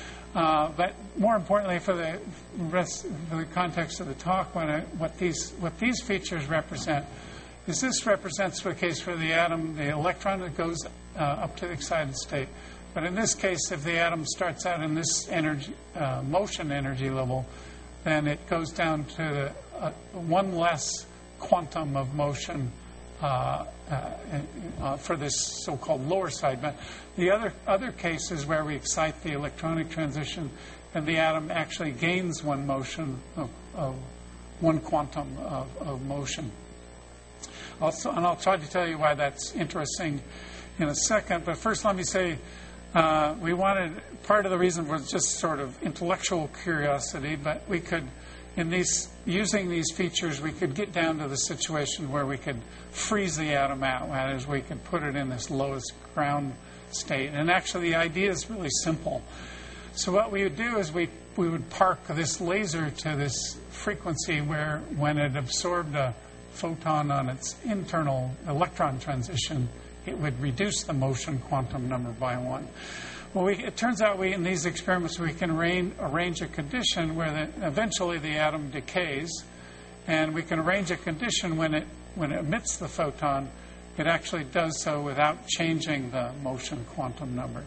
Uh, but more importantly, for the rest, for the context of the talk, when I, what these what these features represent is this represents the case where the atom, the electron, that goes uh, up to the excited state. But in this case, if the atom starts out in this energy uh, motion energy level, then it goes down to the, uh, one less quantum of motion uh, uh, uh, for this so-called lower side. But the other other cases where we excite the electronic transition, and the atom actually gains one motion of, of one quantum of, of motion. Also, and I'll try to tell you why that's interesting in a second. But first, let me say uh, we wanted, part of the reason was just sort of intellectual curiosity, but we could, in these, using these features, we could get down to the situation where we could freeze the atom out. That is, we could put it in this lowest ground state. And actually, the idea is really simple. So what we would do is we, we would park this laser to this frequency where when it absorbed a photon on its internal electron transition, it would reduce the motion quantum number by one. Well, we, it turns out we, in these experiments we can arrange, arrange a condition where the, eventually the atom decays, and we can arrange a condition when it, when it emits the photon, it actually does so without changing the motion quantum number.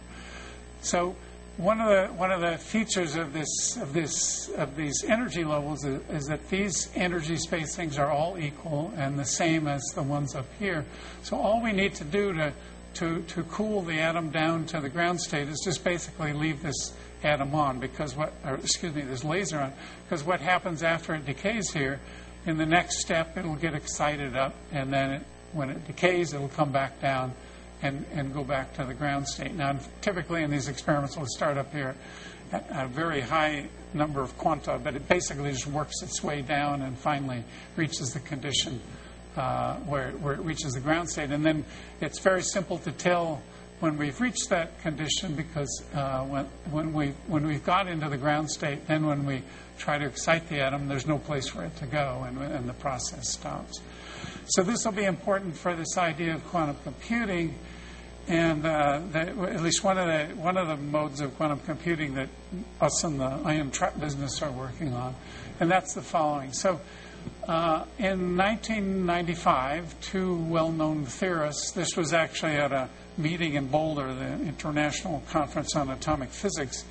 So one of the one of the features of this of this of these energy levels is, is that these energy spacings are all equal and the same as the ones up here. So all we need to do to to to cool the atom down to the ground state is just basically leave this atom on, because what or excuse me this laser on, because what happens after it decays here, in the next step it'll get excited up, and then it, when it decays it'll come back down and, and go back to the ground state. Now, typically in these experiments, we'll start up here at a very high number of quanta, but it basically just works its way down and finally reaches the condition uh, where, where it reaches the ground state. And then it's very simple to tell when we've reached that condition, because uh, when, when, we, when we've got into the ground state, then when we try to excite the atom, there's no place for it to go, and, and the process stops. So this will be important for this idea of quantum computing, and uh, that, at least one of the one of the modes of quantum computing that us in the ion trap business are working on, and that's the following. So uh, in nineteen ninety-five, two well-known theorists, this was actually at a meeting in Boulder, the International Conference on Atomic Physics,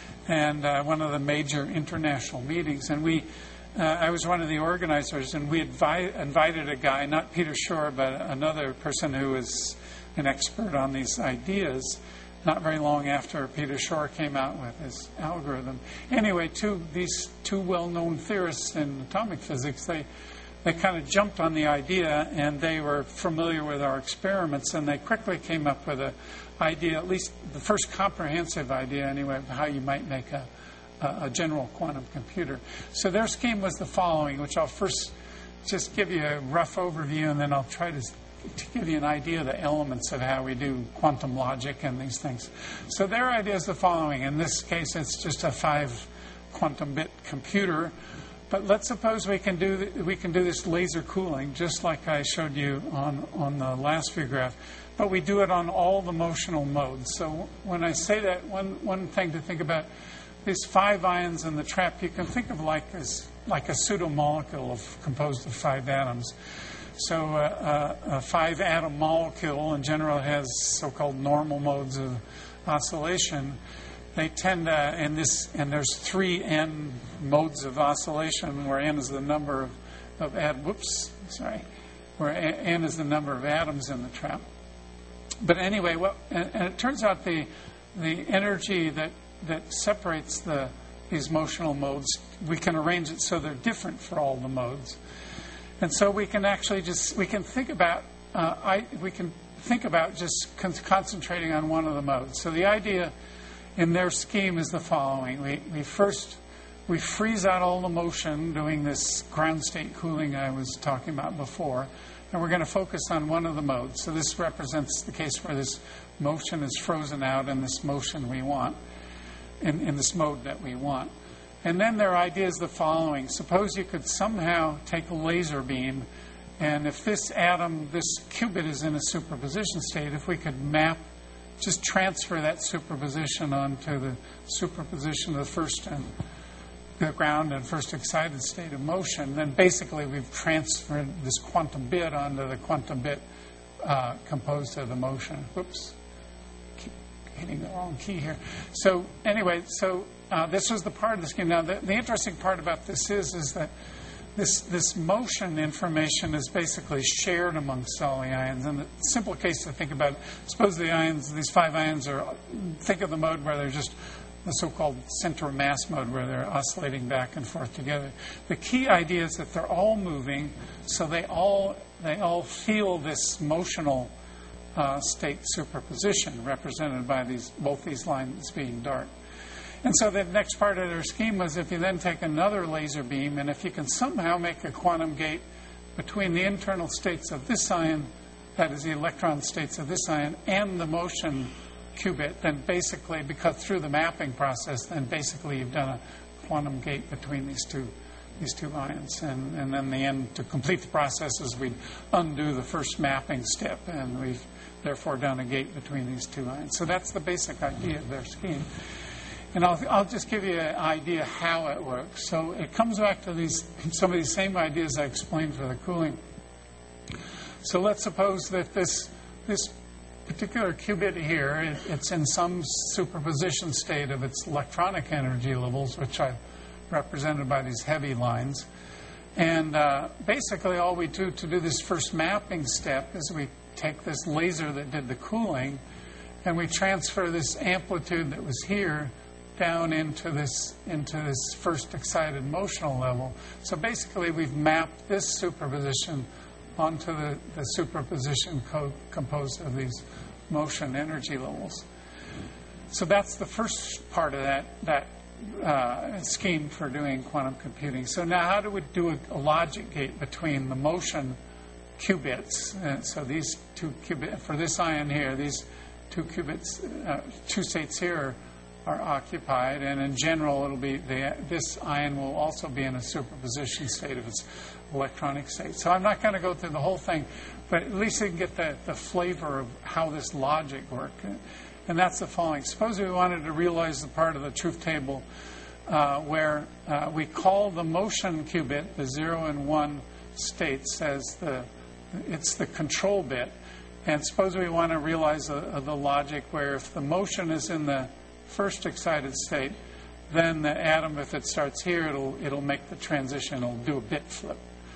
and uh, one of the major international meetings, and we Uh, I was one of the organizers, and we advi- invited a guy, not Peter Shor, but another person who was an expert on these ideas, not very long after Peter Shor came out with his algorithm. Anyway, two, these two well-known theorists in atomic physics, they, they kind of jumped on the idea, and they were familiar with our experiments, and they quickly came up with an idea, at least the first comprehensive idea anyway, of how you might make a a general quantum computer. So their scheme was the following, which I'll first just give you a rough overview, and then I'll try to, to give you an idea of the elements of how we do quantum logic and these things. So their idea is the following. In this case, it's just a five quantum bit computer. But let's suppose we can do th- we can do this laser cooling, just like I showed you on, on the last view graph. But we do it on all the motional modes. So when I say that, one, one thing to think about, these five ions in the trap, you can think of like as like a pseudo-molecule of, composed of five atoms. So uh, uh, a five-atom molecule in general has so-called normal modes of oscillation. They tend to, and this, and there's three n modes of oscillation, where n is the number of, of at, whoops, sorry, where n is the number of atoms in the trap. But anyway, well, and, and it turns out the the energy that that separates the these motional modes, we can arrange it so they're different for all the modes, and so we can actually just we can think about uh, I we can think about just con- concentrating on one of the modes. So the idea in their scheme is the following: we we first we freeze out all the motion doing this ground state cooling I was talking about before, and we're going to focus on one of the modes. So this represents the case where this motion is frozen out and this motion we want. In, in this mode that we want. And then their idea is the following. Suppose you could somehow take a laser beam, and if this atom, this qubit is in a superposition state, if we could map, just transfer that superposition onto the superposition of the first and the ground and first excited state of motion, then basically we've transferred this quantum bit onto the quantum bit uh, composed of the motion. Whoops. Hitting the wrong key here. So anyway, so uh, this was the part of the scheme. Now, the, the interesting part about this is is that this this motion information is basically shared amongst all the ions. And the simple case to think about, suppose the ions, these five ions are, think of the mode where they're just the so-called center of mass mode, where they're oscillating back and forth together. The key idea is that they're all moving, so they all they all feel this motional Uh, state superposition represented by these both these lines being dark. And so the next part of their scheme was if you then take another laser beam, and if you can somehow make a quantum gate between the internal states of this ion, that is the electron states of this ion, and the motion qubit, then basically, because through the mapping process, then basically you've done a quantum gate between these two these two ions. And, and then the end, to complete the process, is we undo the first mapping step, and we've therefore done a gate between these two ions. So that's the basic idea of their scheme. And I'll, I'll just give you an idea how it works. So it comes back to these some of these same ideas I explained for the cooling. So let's suppose that this this particular qubit here, it, it's in some superposition state of its electronic energy levels, which I've represented by these heavy lines. And uh, basically all we do to do this first mapping step is we take this laser that did the cooling, and we transfer this amplitude that was here down into this into this first excited motional level. So basically we've mapped this superposition onto the, the superposition co- composed of these motion energy levels. So that's the first part of that that uh, scheme for doing quantum computing. So now how do we do a, a logic gate between the motion qubits? Uh, so these two qubits, for this ion here, these two qubits, uh, two states here are occupied, and in general it'll be the, this ion will also be in a superposition state of its electronic state. So I'm not going to go through the whole thing, but at least you can get the, the flavor of how this logic works. And that's the following. Suppose we wanted to realize the part of the truth table uh, where uh, we call the motion qubit, the zero and one states, as the it's the control bit. And suppose we want to realize the, the logic where if the motion is in the first excited state, then the atom, if it starts here, it'll it'll make the transition. It'll do a bit flip.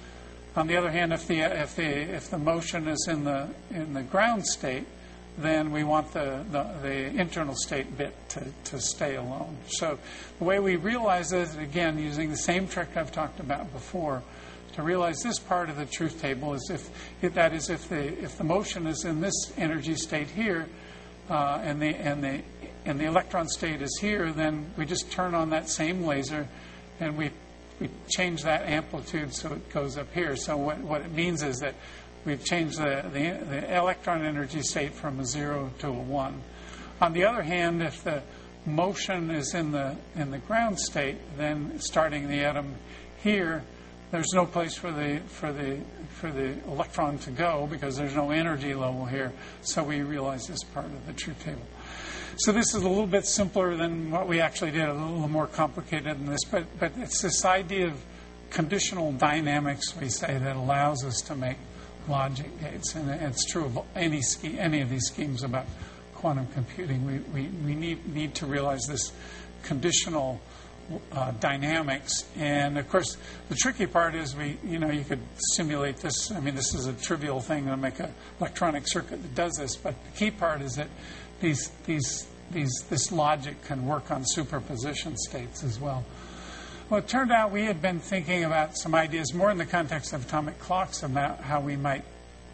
On the other hand, if the if the if the motion is in the in the ground state, then we want the, the, the internal state bit to, to stay alone. So the way we realize this, again, using the same trick I've talked about before, to realize this part of the truth table is if, if that is if the if the motion is in this energy state here, uh, and the and the and the electron state is here, then we just turn on that same laser, and we we change that amplitude so it goes up here. So what what it means is that we've changed the, the, the electron energy state from a zero to a one. On the other hand, if the motion is in the in the ground state, then starting the atom here, there's no place for the for the for the electron to go because there's no energy level here. So we realize this part of the truth table. So this is a little bit simpler than what we actually did, a little more complicated than this, but but it's this idea of conditional dynamics, we say, that allows us to make logic gates, and it's true of any sch- any of these schemes about quantum computing. We we, we need need to realize this conditional uh, dynamics, and of course the tricky part is we you know you could simulate this. I mean, this is a trivial thing to make an electronic circuit that does this, but the key part is that these these these this logic can work on superposition states as well. Well, it turned out we had been thinking about some ideas more in the context of atomic clocks about how we might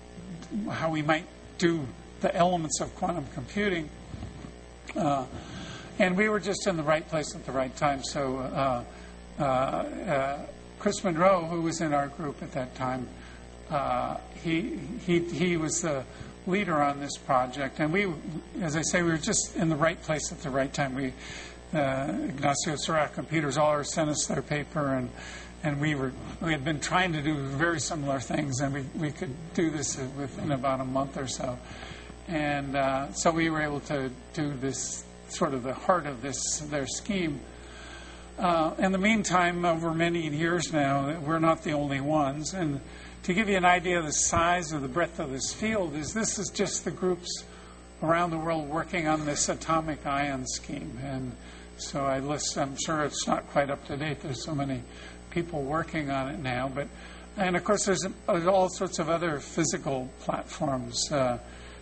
how we might do the elements of quantum computing, uh, and we were just in the right place at the right time. So uh, uh, uh, Chris Monroe, who was in our group at that time, uh, he he he was the leader on this project, and we, as I say, we were just in the right place at the right time. We Uh, Ignacio Serra Computers all sent us their paper, and and we were we had been trying to do very similar things, and we, we could do this within about a month or so, and uh, so we were able to do this sort of the heart of this their scheme. Uh, in the meantime, over many years now, we're not the only ones, and to give you an idea of the size or the breadth of this field, is this is just the groups around the world working on this atomic ion scheme. And so I list, I'm sure it's not quite up to date. There's so many people working on it now. But, and of course, there's all sorts of other physical platforms. Uh,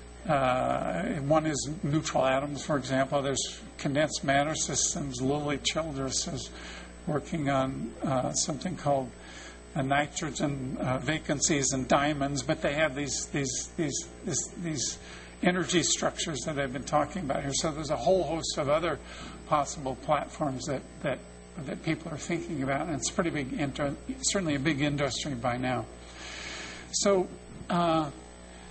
uh, one is neutral atoms, for example. There's condensed matter systems. Lily Childress is working on uh, something called uh, nitrogen uh, vacancies and diamonds. But they have these these these this, these energy structures that I've been talking about here. So there's a whole host of other possible platforms that, that, that people are thinking about, and it's pretty big, inter- certainly a big industry by now. So uh,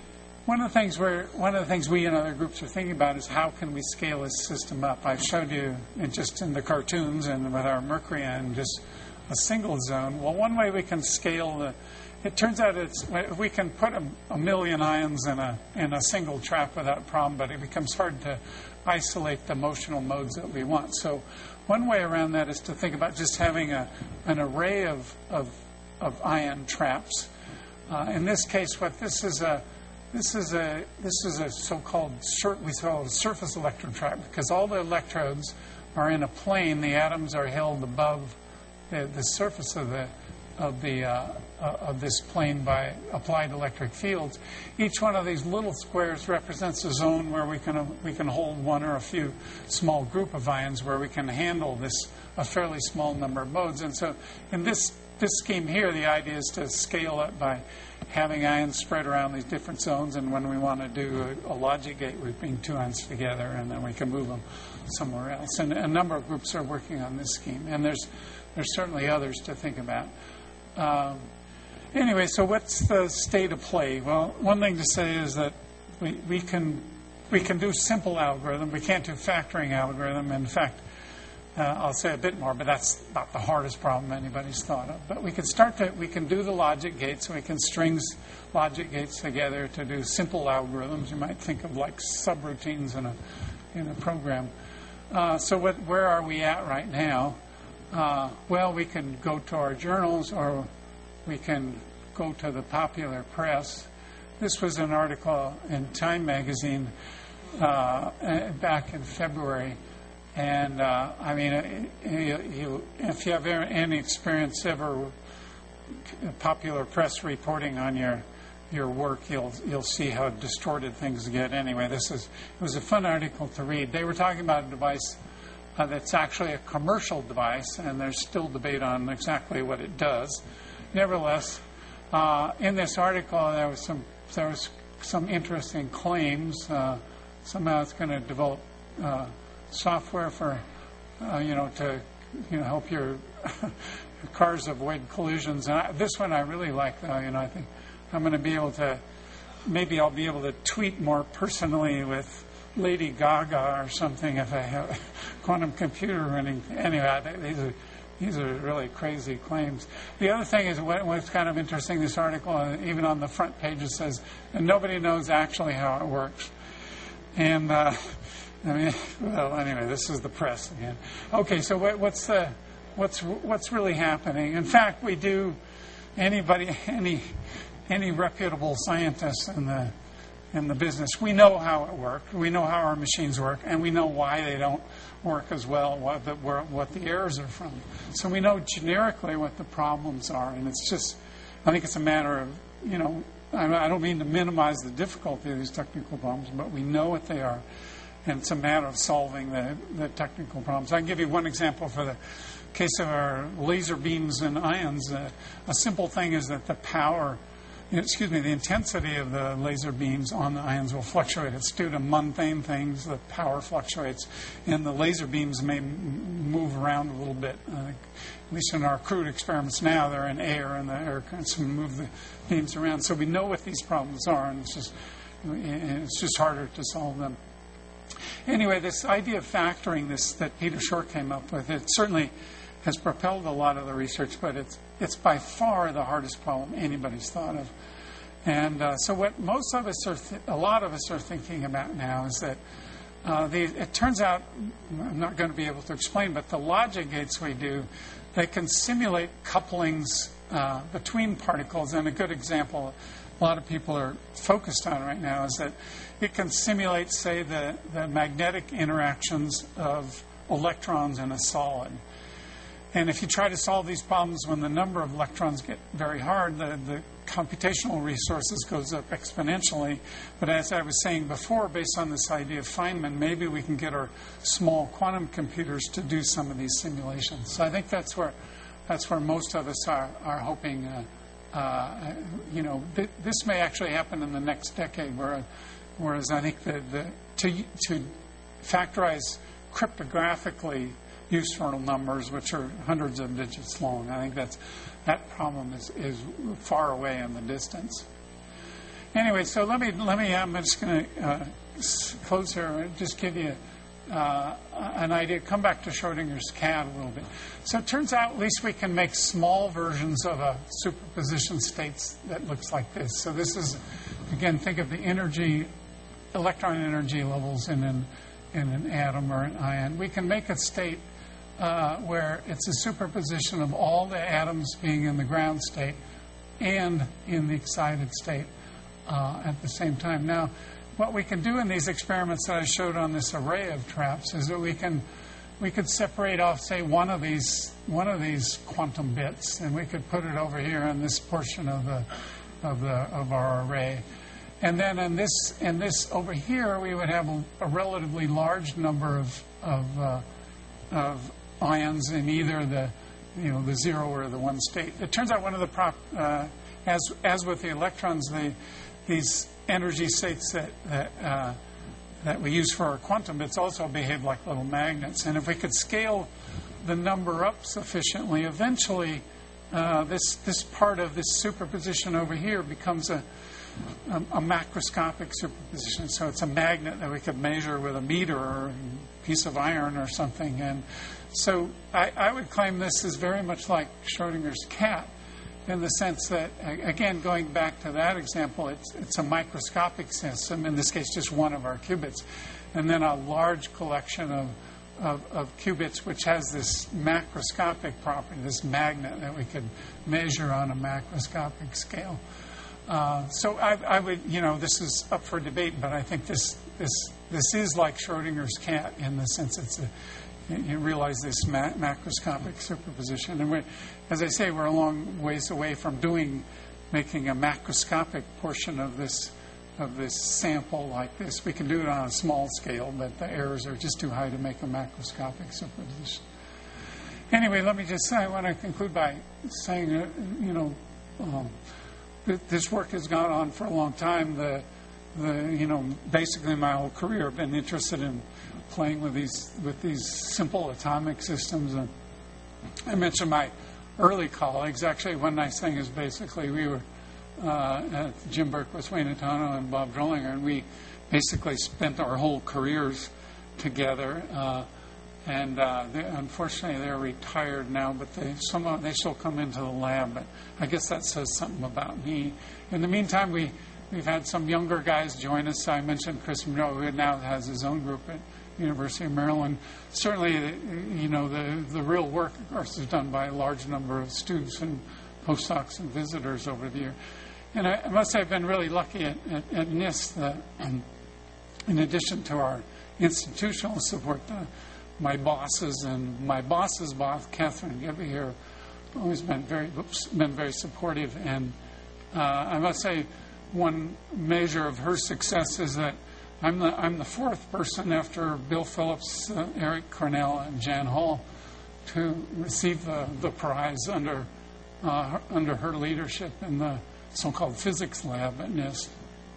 one of the things we're, one of the things we and other groups are thinking about is how can we scale this system up. I've showed you in just in the cartoons and with our mercury ion just a single zone. Well, one way we can scale the, it turns out it's we can put a, a million ions in a in a single trap without problem, but it becomes hard to isolate the motional modes that we want. So one way around that is to think about just having a an array of of, of ion traps. Uh, in this case, what this is a This is a this is a so-called sur- we call it a surface electron trap because all the electrodes are in a plane. The atoms are held above the, the surface of the of the uh, uh, of this plane by applied electric fields. Each one of these little squares represents a zone where we can uh, we can hold one or a few small group of ions where we can handle this a fairly small number of modes. And so in this this scheme here, the idea is to scale it by having ions spread around these different zones, and when we want to do a, a logic gate, we bring two ions together, and then we can move them somewhere else. And a number of groups are working on this scheme, and there's there's certainly others to think about. Um, anyway, so what's the state of play? Well, one thing to say is that we, we can we can do simple algorithm. We can't do factoring algorithm. In fact, Uh, I'll say a bit more, but that's not the hardest problem anybody's thought of. But we can start to, we can do the logic gates. We can string logic gates together to do simple algorithms. You might think of like subroutines in a in a program. Uh, so what, where are we at right now? Uh, well, we can go to our journals, or we can go to the popular press. This was an article in Time magazine uh, back in February. And, uh, I mean, you, you, if you have any experience ever popular press reporting on your your work, you'll you'll see how distorted things get. Anyway, this is it was a fun article to read. They were talking about a device uh, that's actually a commercial device, and there's still debate on exactly what it does. Nevertheless, uh, in this article, there was some there was some interesting claims. Uh, somehow, it's going to develop Uh, software for, uh, you know, to, you know, help your cars avoid collisions. And I, this one I really like, though. You know, I think I'm going to be able to, maybe I'll be able to tweet more personally with Lady Gaga or something if I have a quantum computer running. Anyway, I, these are these are really crazy claims. The other thing is what, what's kind of interesting. This article, even on the front page, it says, and nobody knows actually how it works. And uh, I mean, well, anyway, this is the press again. Okay, so what, what's the, what's what's really happening? In fact, we do. Anybody, any, any reputable scientist in the in the business, we know how it works. We know how our machines work, and we know why they don't work as well. What the what the errors are from. So we know generically what the problems are, and it's just. I think it's a matter of you know. I don't mean to minimize the difficulty of these technical problems, but we know what they are. And it's a matter of solving the, the technical problems. I can give you one example for the case of our laser beams and ions. Uh, a simple thing is that the power, excuse me, the intensity of the laser beams on the ions will fluctuate. It's due to mundane things. The power fluctuates, and the laser beams may m- move around a little bit. Uh, at least in our crude experiments now, they're in air, and the air can move the beams around. So we know what these problems are, and it's just it's just harder to solve them. Anyway, this idea of factoring this that Peter Shor came up with, it certainly has propelled a lot of the research, but it's it's by far the hardest problem anybody's thought of. And uh, so what most of us are, th- a lot of us are thinking about now is that uh, the, it turns out, I'm not going to be able to explain, but the logic gates we do, they can simulate couplings uh, between particles. And a good example a lot of people are focused on right now is that it can simulate, say, the, the magnetic interactions of electrons in a solid. And if you try to solve these problems when the number of electrons get very hard, the, the computational resources goes up exponentially. But as I was saying before, based on this idea of Feynman, maybe we can get our small quantum computers to do some of these simulations. So I think that's where that's where most of us are, are hoping. Uh, uh, you know, th- this may actually happen in the next decade, where, whereas I think the, the to to factorize cryptographically useful numbers, which are hundreds of digits long. I think that's that problem is, is far away in the distance. Anyway, so let me, let me, I'm just going to uh, close here and just give you uh, an idea. Come back to Schrodinger's cat a little bit. So it turns out at least we can make small versions of a superposition states that looks like this. So this is, again, think of the energy, electron energy levels in an, in an atom or an ion. We can make a state uh, where it's a superposition of all the atoms being in the ground state and in the excited state uh, at the same time. Now, what we can do in these experiments that I showed on this array of traps is that we can we could separate off, say, one of these one of these quantum bits, and we could put it over here in this portion of the of the of our array. And then in this in this over here, we would have a, a relatively large number of of, uh, of ions in either the you know the zero or the one state. It turns out one of the prop uh, as as with the electrons, the these energy states that that, uh, that we use for our quantum bits also behave like little magnets. And if we could scale the number up sufficiently, eventually uh, this this part of this superposition over here becomes a, a a macroscopic superposition. So it's a magnet that we could measure with a meter or a piece of iron or something. And so I, I would claim this is very much like Schrodinger's cat, in the sense that, again, going back to that example, it's, it's a microscopic system, in this case just one of our qubits, and then a large collection of, of, of qubits which has this macroscopic property, this magnet that we could measure on a macroscopic scale. Uh, so I, I would, you know, this is up for debate, but I think this this this is like Schrodinger's cat in the sense it's a you realize this ma- macroscopic superposition. And we're, as I say, we're a long ways away from doing, making a macroscopic portion of this of this sample like this. We can do it on a small scale, but the errors are just too high to make a macroscopic superposition. Anyway, let me just say, I want to conclude by saying, uh, you know, um, th- this work has gone on for a long time. The, the, you know, basically my whole career I've been interested in playing with these with these simple atomic systems. And I mentioned my early colleagues. Actually, one nice thing is basically we were uh, at Jim Berquist, Wayne Atano, and Bob Drollinger, and we basically spent our whole careers together. Uh, and uh, they, unfortunately, they're retired now, but they somehow they still come into the lab. But I guess that says something about me. In the meantime, we we've had some younger guys join us. I mentioned Chris Monroe, who now has his own group at University of Maryland. Certainly, you know, the, the real work, of course, is done by a large number of students and postdocs and visitors over the year. And I, I must say I've been really lucky at, at, at NIST that, um, in addition to our institutional support, uh, my bosses and my boss's boss, Catherine Gibby here, have always been very, oops, been very supportive. And uh, I must say one measure of her success is that I'm the I'm the fourth person after Bill Phillips, uh, Eric Cornell, and Jan Hall to receive the, the prize under uh, under her leadership in the so-called physics lab at NIST.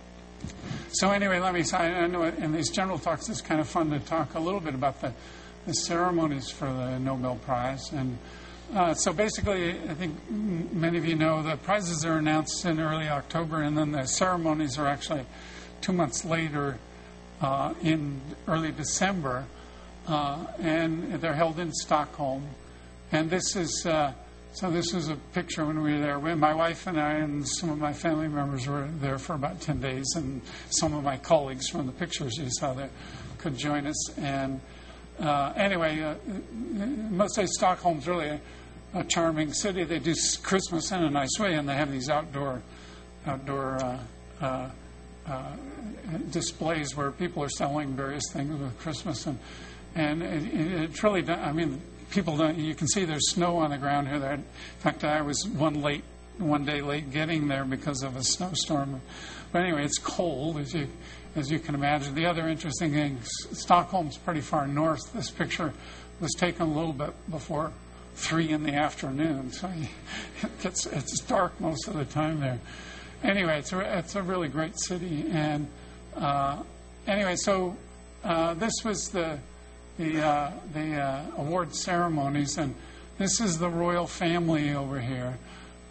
So anyway, let me say, I know in these general talks it's kind of fun to talk a little bit about the, the ceremonies for the Nobel Prize. And uh, so basically, I think many of you know the prizes are announced in early October, and then the ceremonies are actually two months later. Uh, in early December, uh, and they're held in Stockholm. And this is uh, so. This is a picture when we were there. When my wife and I and some of my family members were there for about ten days, and some of my colleagues from the pictures you saw there could join us. And uh, anyway, uh, I must say Stockholm's really a, a charming city. They do Christmas in a nice way, and they have these outdoor outdoor. Uh, uh, Uh, displays where people are selling various things with Christmas, and and it, it's really, I mean, people don't. You can see there's snow on the ground here. There, in fact, I was one late, one day late getting there because of a snowstorm. But anyway, it's cold as you as you can imagine. The other interesting thing, Stockholm's pretty far north. This picture was taken a little bit before three in the afternoon, so it gets it's dark most of the time there. Anyway, it's a, it's a really great city, and uh, anyway, so uh, this was the the uh, the uh, award ceremonies, and this is the royal family over here.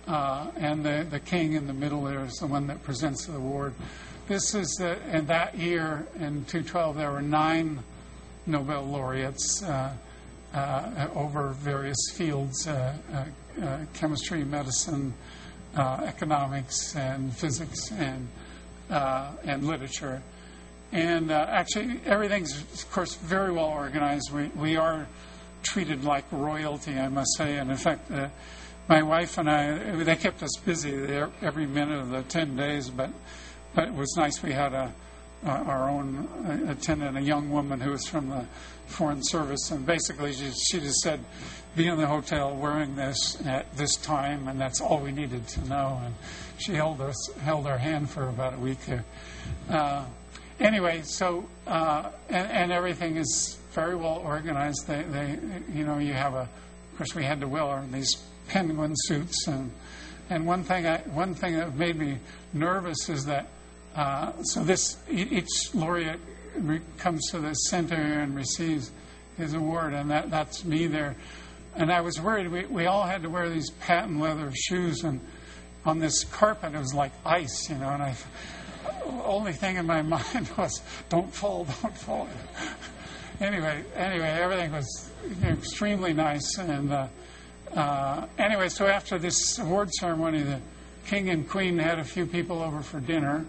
uh, and the, the king in the middle there is the one that presents the award. This is the, and that year in two twelve there were nine Nobel laureates uh, uh, over various fields: uh, uh, uh, chemistry, medicine, uh, economics, and physics, and uh, and literature. And uh, actually, everything's, of course, very well organized. We we are treated like royalty, I must say. And in fact, uh, my wife and I, they kept us busy there every minute of the ten days. But but it was nice. We had a uh, our own attendant, a young woman who was from the Foreign Service, and basically she, she just said, "Be in the hotel wearing this at this time," and that's all we needed to know. And she held us held our hand for about a week there. Uh, Anyway, so uh, and, and everything is very well organized. They, they, you know, you have a. Of course, we had to wear these penguin suits, and and one thing, I, one thing that made me nervous is that. Uh, so this each laureate re- comes to the center and receives his award, and that that's me there. And I was worried. We we all had to wear these patent leather shoes, and on this carpet it was like ice, you know, and I. Only thing in my mind was, don't fall, don't fall. anyway, anyway, everything was extremely nice. And uh, uh, anyway, so after this award ceremony, the king and queen had a few people over for dinner.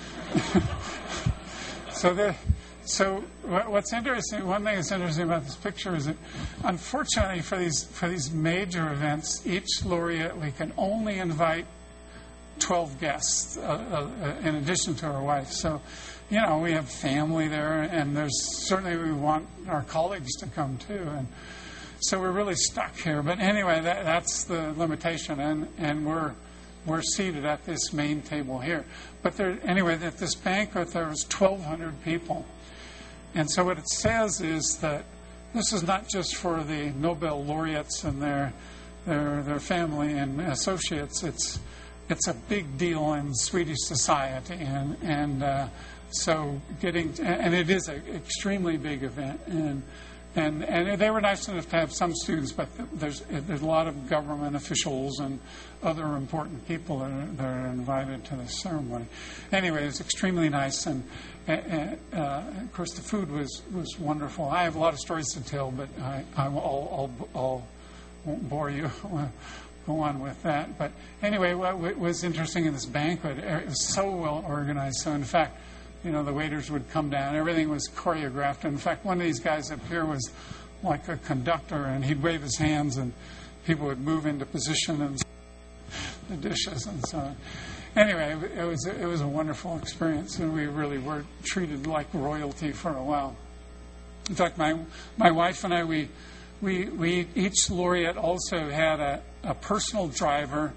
so the, so what's interesting, one thing that's interesting about this picture is that, unfortunately, for these for these major events, each laureate we can only invite twelve guests, uh, uh, in addition to our wife. So, you know, we have family there, and there's certainly we want our colleagues to come too. And so we're really stuck here. But anyway, that, that's the limitation, and, and we're we're seated at this main table here. But there, anyway, at this banquet there was twelve hundred people, and so what it says is that this is not just for the Nobel laureates and their their their family and associates. It's It's a big deal in Swedish society, and and uh, so getting to, and it is an extremely big event, and and and they were nice enough to have some students, but there's there's a lot of government officials and other important people that are, that are invited to the ceremony. Anyway, it was extremely nice, and uh, uh, of course the food was, was wonderful. I have a lot of stories to tell, but I I will I'll, I'll, I'll won't bore you. Go on with that. But anyway, what was interesting in this banquet, it was so well organized. So in fact, you know, the waiters would come down. Everything was choreographed. In fact, one of these guys up here was like a conductor, and he'd wave his hands, and people would move into position and the dishes and so on. Anyway, it was it was a wonderful experience, and we really were treated like royalty for a while. In fact, my my wife and I, we we we each laureate also had a a personal driver.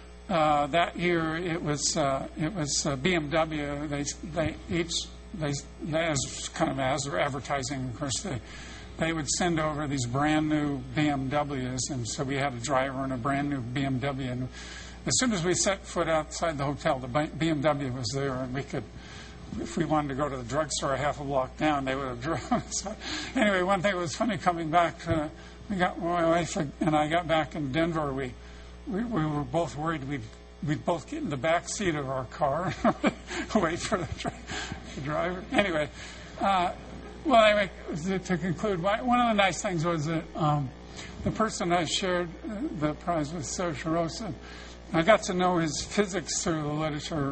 Uh, that year, it was uh, it was uh, B M W. They they each they, they as kind of as they're advertising, of course, they they would send over these brand new B M Ws, and so we had a driver and a brand new B M W. And as soon as we set foot outside the hotel, the B M W was there, and we could. If we wanted to go to the drugstore a half a block down, they would have driven us. So anyway, one thing that was funny coming back. Uh, We got my wife and I got back in Denver. We we, we were both worried we'd we'd both get in the back seat of our car, wait for the, the driver. Anyway, uh, well, anyway, to, to conclude, one of the nice things was that um, the person I shared the prize with, Serge Rosa, I got to know his physics through the literature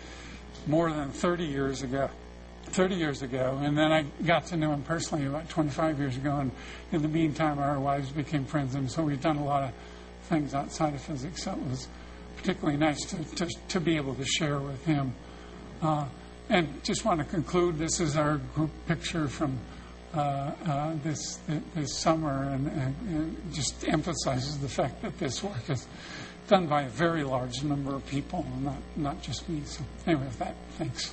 more than thirty years ago. thirty years ago, and then I got to know him personally about twenty-five years ago, and in the meantime our wives became friends, and so we've done a lot of things outside of physics, so it was particularly nice to, to, to be able to share with him. Uh, and just want to conclude, this is our group picture from uh, uh, this this summer, and, and, and just emphasizes the fact that this work is done by a very large number of people, not, not just me. So anyway, with that, thanks.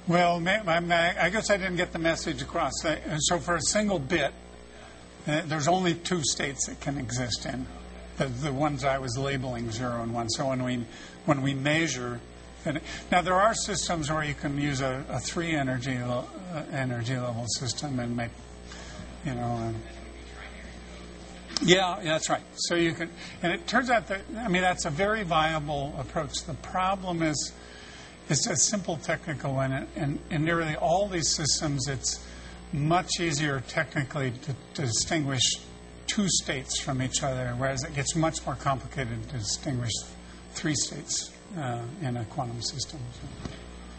Well, ma- ma- ma- I guess I didn't get the message across. Uh, So for a single bit, uh, there's only two states it can exist in. The, the ones I was labeling, zero and one. So when we when we measure, and now there are systems where you can use a, a three energy lo- uh, energy level system and make, you know. Um, yeah, yeah, that's right. So you can, and it turns out that I mean that's a very viable approach. The problem is, it's a simple technical one, and in, in nearly all these systems, it's much easier technically to, to distinguish two states from each other, whereas it gets much more complicated to distinguish three states uh, in a quantum system. So.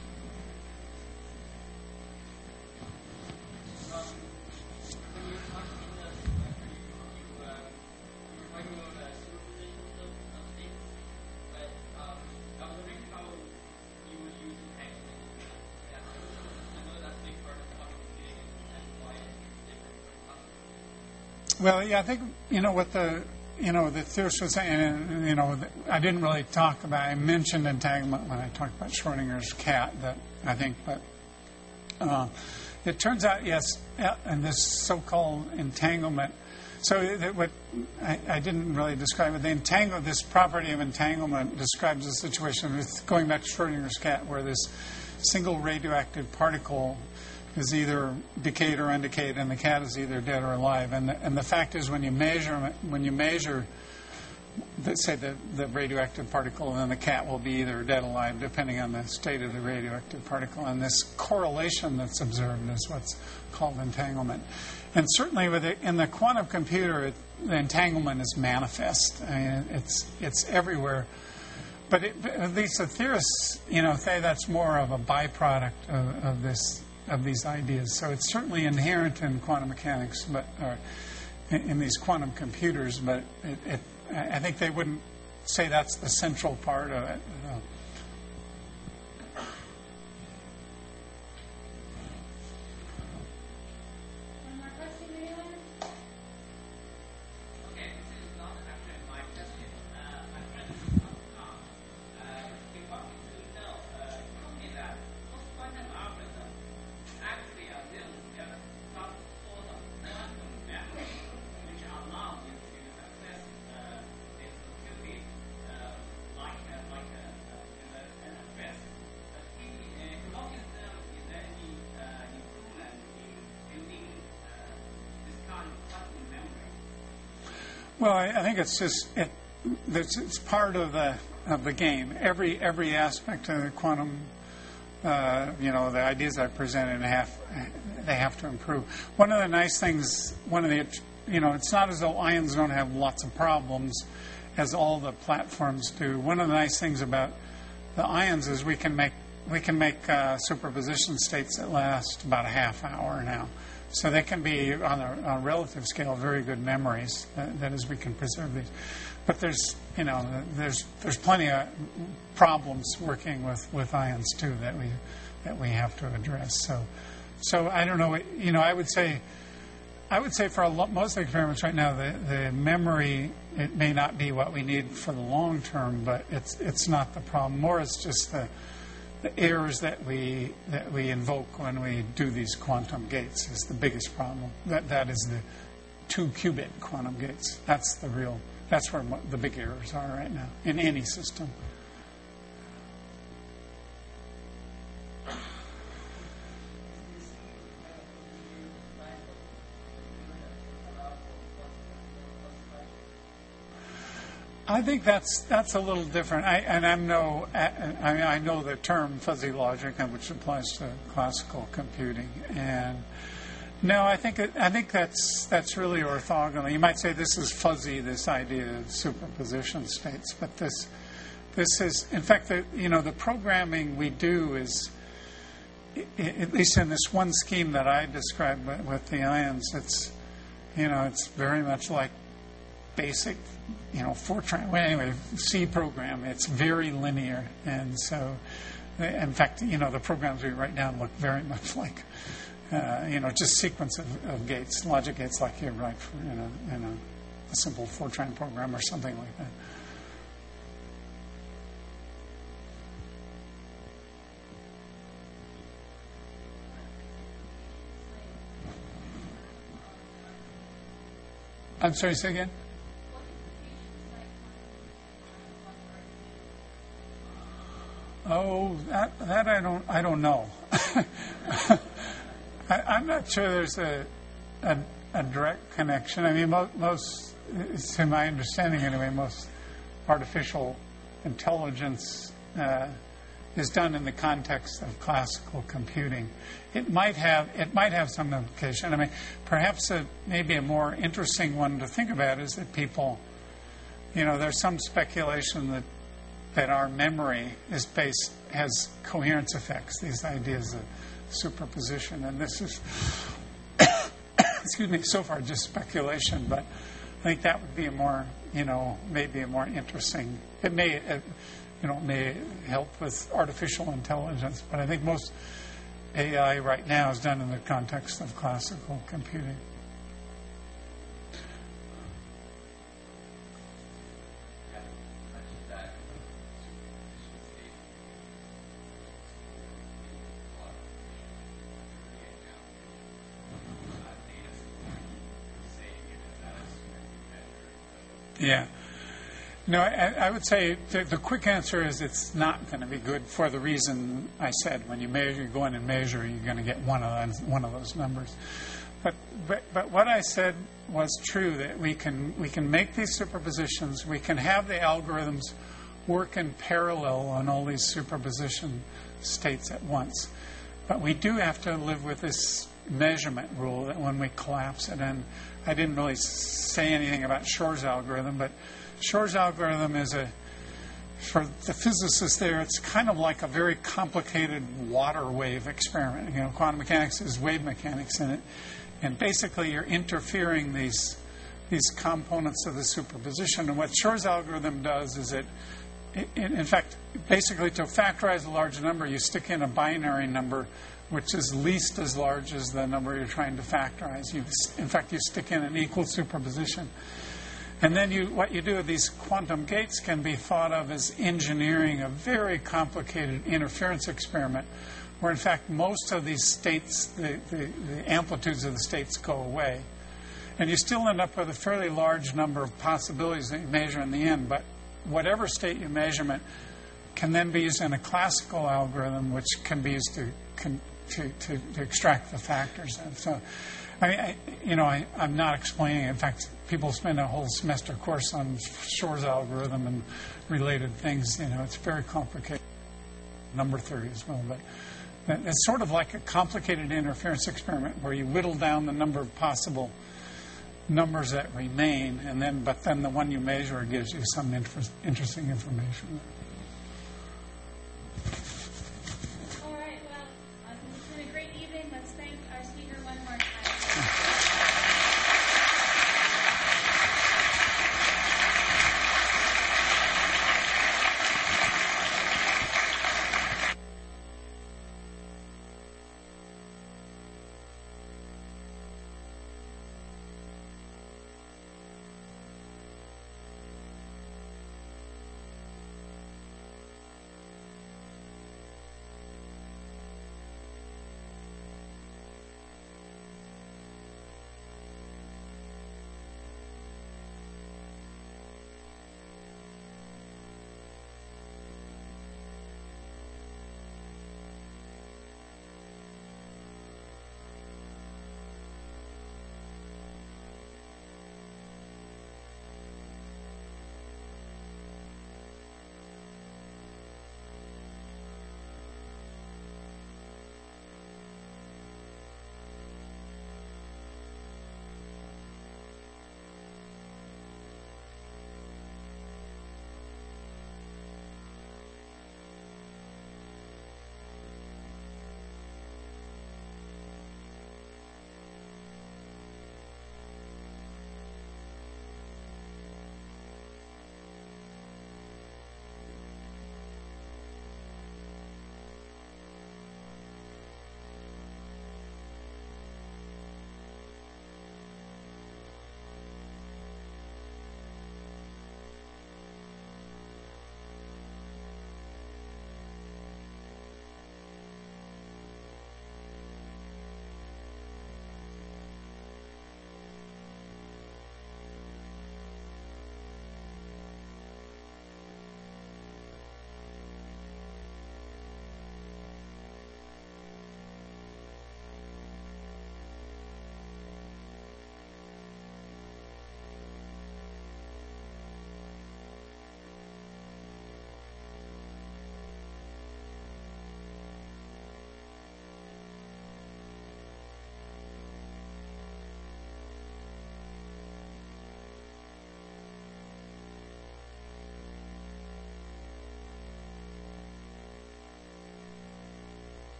Well, yeah, I think, you know, what the, you know, the theorist was saying, and, you know, I didn't really talk about, I mentioned entanglement when I talked about Schrodinger's cat, that I think, but uh, it turns out, yes, and this so-called entanglement, so that what I, I didn't really describe it, the entangle, this property of entanglement describes a situation, with, going back to Schrodinger's cat, where this single radioactive particle is either decayed or undecayed, and the cat is either dead or alive. And the, and the fact is, when you measure when you measure, let's say the, the radioactive particle, then the cat will be either dead or alive, depending on the state of the radioactive particle. And this correlation that's observed is what's called entanglement. And certainly, with it, in the quantum computer, it, the entanglement is manifest. I mean, it's it's everywhere. But it, at least the theorists, you know, say that's more of a byproduct of, of this. Of these ideas. So it's certainly inherent in quantum mechanics, but or in, in these quantum computers, but it, it, I think they wouldn't say that's the central part of it. No. One more question, anyone? Okay, this is not actually my question. Uh, my friend is Tom. Uh, he wanted to know, uh, told me that most quantum algorithms actually assume there is some sort of quantum memory which allows you to access uh, this qubit uh, like uh, like a, uh, an address. But he uh, he wanted to know if there any uh, improvement in building uh, this kind of quantum memory. Well, I, I think it's just it. It's, it's part of the of the game. Every every aspect of the quantum. Uh, you know, the ideas I presented have they have to improve. One of the nice things, one of the, you know, it's not as though ions don't have lots of problems, as all the platforms do. One of the nice things about the ions is we can make we can make uh, superposition states that last about a half hour now. So they can be, on a, on a relative scale, very good memories. That, that is, we can preserve these. But there's, you know, there's there's plenty of problems working with, with ions too that we that we have to address. So, so I don't know. You know, I would say, I would say for a lot, most of the experiments right now, the, the memory, it may not be what we need for the long term, but it's it's not the problem. More, it's just the the errors that we that we invoke when we do these quantum gates is the biggest problem. That that is the two qubit quantum gates. That's the real. That's where the big errors are right now in any system. I think that's that's a little different. I, and I'm no, I mean, I know the term fuzzy logic, which applies to classical computing. And no, I think it, I think that's that's really orthogonal. You might say this is fuzzy, this idea of superposition states, but this this is, in fact, the, you know, the programming we do is, at least in this one scheme that I described with the ions, it's, you know, it's very much like basic, you know, Fortran, well, anyway, C program. It's very linear. And so, in fact, you know, the programs we write down look very much like, uh, you know, just sequence of, of gates, logic gates like you write for, in, a, in a, a simple Fortran program or something like that. I'm sorry, say again? Oh, that, that I don't I don't know. I, I'm not sure there's a, a a direct connection. I mean, most, most, to my understanding anyway, most artificial intelligence uh, is done in the context of classical computing. It might have it might have some implication. I mean, perhaps a, maybe a more interesting one to think about is that people, you know, there's some speculation that that our memory is based has coherence effects. These ideas of superposition, and this is excuse me, so far just speculation, but I think that would be a more, you know, maybe a more interesting. It may, it, you know, may help with artificial intelligence, but I think most A I right now is done in the context of classical computing. Yeah. No, I, I would say the, the quick answer is it's not going to be good for the reason I said. When you measure, you go in and measure, you're going to get one of those, one of those numbers. But, but but what I said was true, that we can we can make these superpositions. We can have the algorithms work in parallel on all these superposition states at once. But we do have to live with this measurement rule that when we collapse it, and I didn't really say anything about Shor's algorithm, but Shor's algorithm is a, for the physicists there, it's kind of like a very complicated water wave experiment. You know, quantum mechanics is wave mechanics in it, and basically you're interfering these these components of the superposition. And what Shor's algorithm does is it, in, in fact, basically to factorize a large number, you stick in a binary number which is least as large as the number you're trying to factorize. You, in fact, you stick in an equal superposition. And then you, what you do with these quantum gates can be thought of as engineering a very complicated interference experiment where, in fact, most of these states, the, the, the amplitudes of the states go away. And you still end up with a fairly large number of possibilities that you measure in the end. But whatever state you measurement can then be used in a classical algorithm, which can be used to can, To, to, to extract the factors. And so, I mean, I, you know, I, I'm not explaining it. In fact, people spend a whole semester course on Shor's algorithm and related things. You know, it's very complicated. Number theory as well. But it's sort of like a complicated interference experiment where you whittle down the number of possible numbers that remain, and then, but then the one you measure gives you some inter- interesting information.